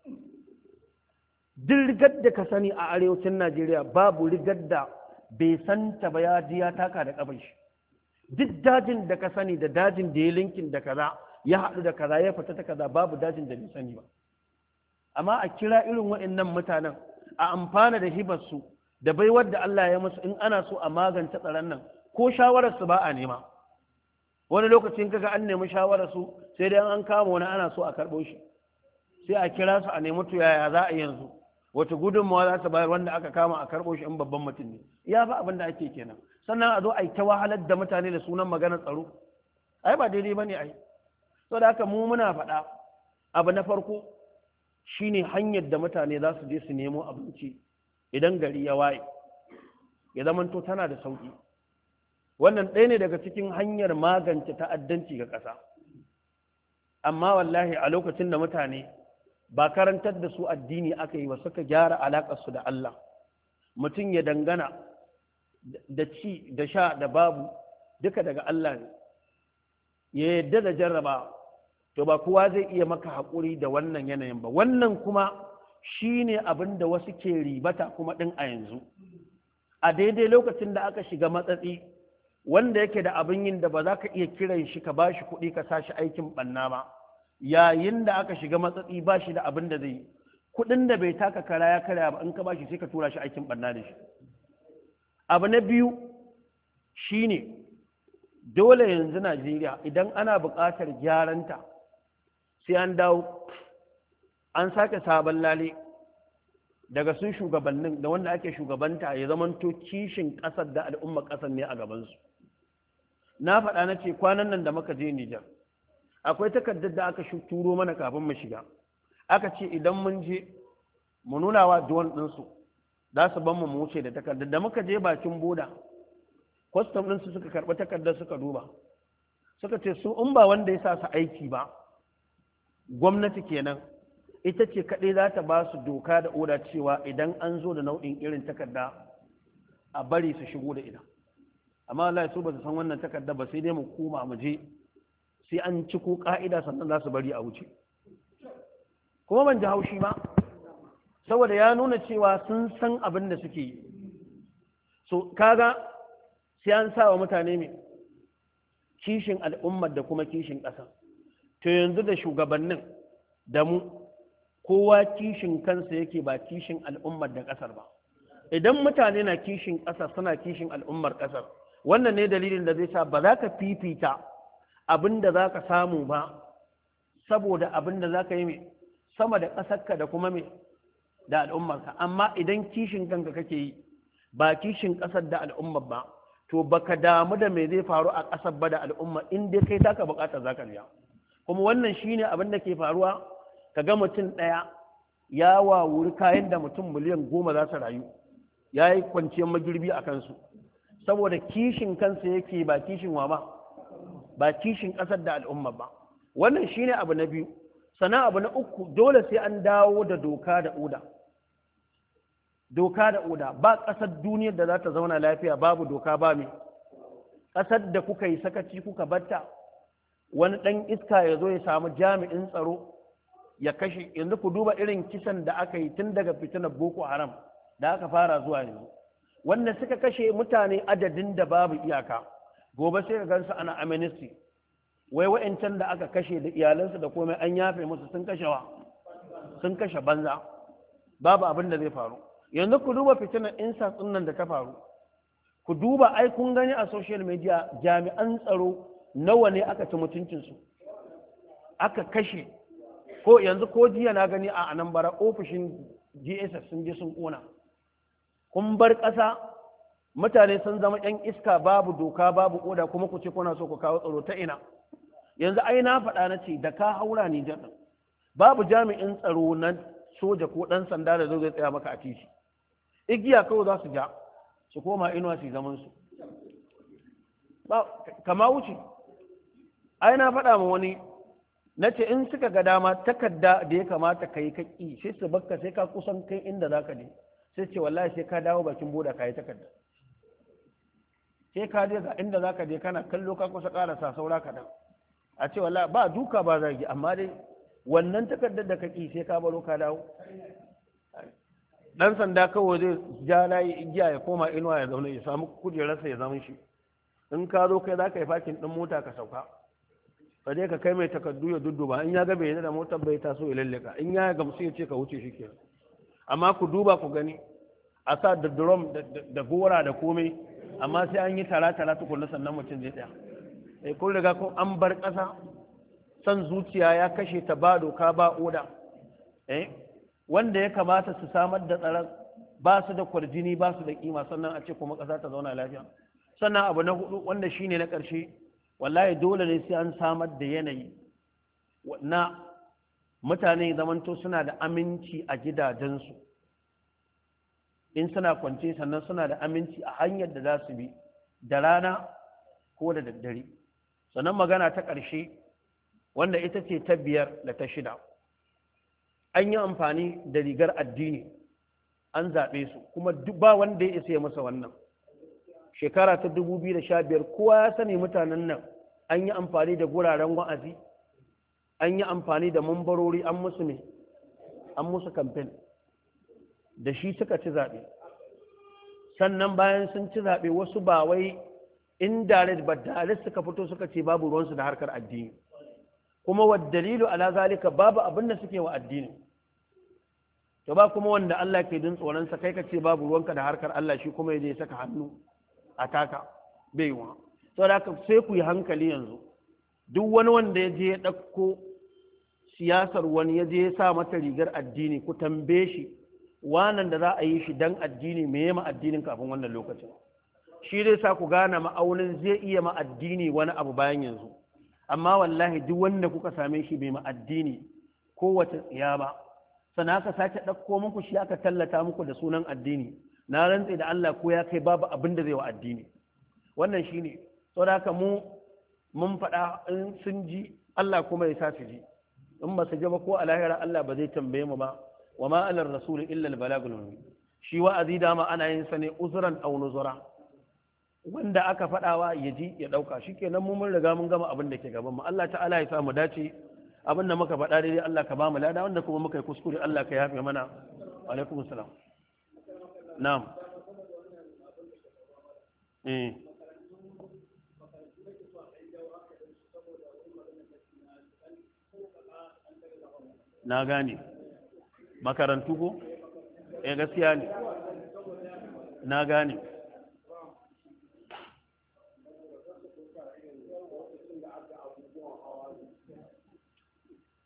Speaker 1: Duk rigar da ka sani a arewacin Najeriya babu rigar da bai santa ba ya ji ya taka da ƙafar shi. Duk dajin da ka sani da dajin da ya linkin da kaza ya haɗu da kaza ya fita ta kaza babu dajin da bai sani ba. Amma a kira irin waɗannan mutanen a amfana da hibarsu da baiwar da Allah ya musu in ana so a magance tsaron nan, ko shawararsu ba a nema. Wani lokacin kaga an nemi shawararsu sai dai an kama wani ana so a karɓo shi, sai a kira su a nemi to yaya za a yanzu, wata gudunmawa za ta bayar wanda aka kama a karɓo shi in babban mutum ne. Ya fa abin da ake kenan. Sannan a zo a yi ta wahalar da mutane da sunan maganar tsaro, ai ba daidai ba ne ai. Saboda haka mu muna faɗa abu na farko shine hanyar da mutane za su je su nemo abinci idan gari ya waye ya zamanto tana da sauƙi. Wannan ɗaya ne daga cikin hanyar magance ta'addanci ga ƙasa. Amma wallahi a lokacin da mutane ba karantar da su addini aka yi ba, suka gyara alaƙarsu da Allah, mutum ya dangana da ci da sha da babu duka daga Allah ne, ya yadda da jarraba, to ba kowa zai iya maka haƙuri da wannan yanayin ba. Wannan kuma shi ne abin da wasu ke ribata kuma ɗin a yanzu, a daidai lokacin da aka shiga matsatsi, wanda yake da abin yin da ba za ka iya kiran shi ka ba shi kuɗi ka sa shi aikin ɓanna ba, yayin da aka shiga matsatsi ba shi da abin da zai yi, kuɗin da bai taka kara ya karya ba in ka ba shi sai ka tura shi aikin ɓanna da shi. Abu na biyu shi ne dole yanzu Najeriya idan ana buƙatar gyaranta sai an dawo an sake sabon lale daga sun shugabannin da wanda ake shugabanta ya zamanto kishin ƙasar da al'ummar ƙasar ne a gabansu. Na faɗa na ce kwanan nan da muka je Nijar akwai takardar da aka turo mana kafin mu shiga, aka ce idan mun je mu nuna wa duwan ɗinsu za su ban mu wuce da takardar. Da muka je bakin boda, kwastam ɗinsu suka karɓi takardar suka duba, suka ce su in ba wanda ya sa su aiki ba, gwamnati kenan ita ce kaɗai za ta ba su doka da oda cewa idan an zo da nau'in irin takarda a bari su shigo da ita. Amma Allah ya so ba su san wannan takarda ba, sai dai mu koma mu je sai an ci ko ka'ida sannan za su bari a wuce. Kuma ban ji haushi ba, saboda ya nuna cewa sun san abin da suke yi. So kaga sai an sa wa mutane mai kishin al'ummar da kuma kishin ƙasa. To yanzu da shugabannin da mu kowa kishin kansa yake ba kishin al'ummar da ƙasar ba. Idan mutane na kishin ƙasar suna kishin al'ummar ƙasar, wannan ne dalilin da zai sa ba za ka fifita abin da za ka samu ba saboda abin da za ka yi mai sama da ƙasarka da kuma mai da al'ummarka. Amma idan kishin kanka kake yi ba kishin ƙasar da al'ummar ba, to baka damu da me zai faru a ƙasar ba da al'umma in dai kai taka bukata za ka biya. Kuma wannan shine abin da ke faruwa, ka ga mutum ɗaya ya wawuri kayan da mutum miliyan 10 za su rayu, ya yi kwanciyar magirbi a kansu saboda kishin kansa yake, ba kishin wa ba kishin ƙasar da al'umma ba. Wannan shine abu na biyu. Sana abu na uku, dole sai an dawo da doka da oda. Doka da oda, ba ƙasar duniyar da za ta zauna lafiya babu doka ba mai. Ƙasar da kuka yi sakaci kuka batta, wani ɗan iska ya zo ya samu jami'in tsaro ya kashe. Yanzu ku duba irin kisan da aka yi tun daga fitinar Boko Haram da aka fara zuwa yanzu, wanda suka kashe mutane adadin da babu iyaka. Gobe sai ka gansu ana amnesty, wai wa'ancan da aka kashe da iyalansu da komai an yafe musu, sun kashe banza, babu abin da zai faru. Yanzu ku duba fitinar insas nan da ta faru, ku duba, ai kun gani a social media jami'an tsaro nawa ne aka ci mutuncinsu aka kashe. Ko yanzu ko jiya na gani a Anambra ofishin GSS sun je sun kona. Kun bar ƙasa, mutane sun zama ƴan iska, babu doka babu oda, kuma ku ce kuna so ku kawo tsaro ta ina? Yanzu ai na faɗa na ce da ka haura ni jan babu jami'in tsaro na soja ko ɗan sanda da zai tsaya maka a titi. Igiya kawai za su ja su koma inuwa su zaman su. Kama wuce. Ai na faɗa ma wani, na ce in suka ga dama takarda da ya kamata ka yi kaki sai su bakka sai ka kusan kai inda za ka je, sai ce wallahi sai ka dawo bakin boda ka yi takarda, sai ka je ga inda za ka je kana kallo ka kusa karasa saura kaɗan a ce wallahi ba duka ba zagi, amma dai wannan takardar da kaki sai ka baro ka dawo. Dan sanda kawai zai ja layi igiya ya koma inuwa ya zaune ya samu kujerarsa ya zama shi. In ka zo kai za ka yi fakin ɗin mota ka sauka, ka je ka kai mai takardu ya dudduba, in ya ga bai da motar bai taso ya lallaka, in ya gamsu ya ce ka wuce shi kenan. Amma ku duba ku gani, a sa da drum da gora da komai, amma sai an yi tara tukunna sannan mutum zai tsaya. Sai kun riga kun an bar ƙasa, san zuciya ya kashe ta, ba doka ba oda. Wanda ya kamata su samar da tsaron ba su da kwarjini ba su da kima, sannan a ce kuma ƙasa ta zauna lafiya. Sannan abu na hudu, wanda shine na ƙarshe, wallahi dole ne sai an samar da yanayi na mutane zamanto suna da aminci a gidajensu in suna kwance, sannan suna da aminci a hanyar da za su bi da rana ko da daddare. Sannan magana ta ƙarshe, wanda ita ce ta 5 da ta 6, an yi amfani da rigar addini an zaɓe su, kuma ba wanda ya isa ya masa wannan. Shekara ta 2015 kowa ya sani mutanen nan an yi amfani da guraren wa'azi, an yi amfani da mambarori, an musu kamfen da shi suka ci zaɓe. Sannan bayan sun ci zaɓe, wasu ba wai indirect ba direct suka fito suka ce babu ruwansu da harkar addini, kuma wa dalilu ala zalika babu abin da suke wa addini. To ba kuma wanda Allah ke jin tsoronsa, kai ka ce babu ruwanka da harkar Allah, shi kuma ya je saka hannu a taka, bai yi wa. Saboda haka sai ku yi hankali yanzu, duk wani wanda ya je ya ɗauko siyasar wani ya je ya sa mata rigar addini, ku tambaye shi wannan da za a yi shi dan addini, me ya ma addinin kafin wannan lokacin? Shi zai sa ku gane ma'aunin zai iya ma addini wani abu bayan yanzu. Amma wallahi duk wanda kuka same shi bai ma addini kowace tsiya ba, sannan aka sake ɗauko muku shi aka tallata muku da sunan addini, na rantse da Allah ko ya kai babu abin da zai wa addini. Wannan shi ne, saboda haka mun faɗa in sun ji Allah kuma ya sa su ji, in ba su ji ba ko a lahira Allah ba zai tambaye mu ba. Wa ma alar rasul illa al balagul mubin. Shi wa'azi dama ana yin sa ne uzran aw nuzura, wanda aka faɗawa ya ji ya ɗauka. Shikenan mu mun riga mun gama abin da ke gaban mu. Allah ta'ala ya sa mu dace, abin da muka faɗa daidai Allah ka ba mu lada, wanda kuma muka yi kuskure Allah ka yafe mana. Wa alaikum salam. Na'am. Na gane. Makarantu ko? Gaskiya ne. Na gane.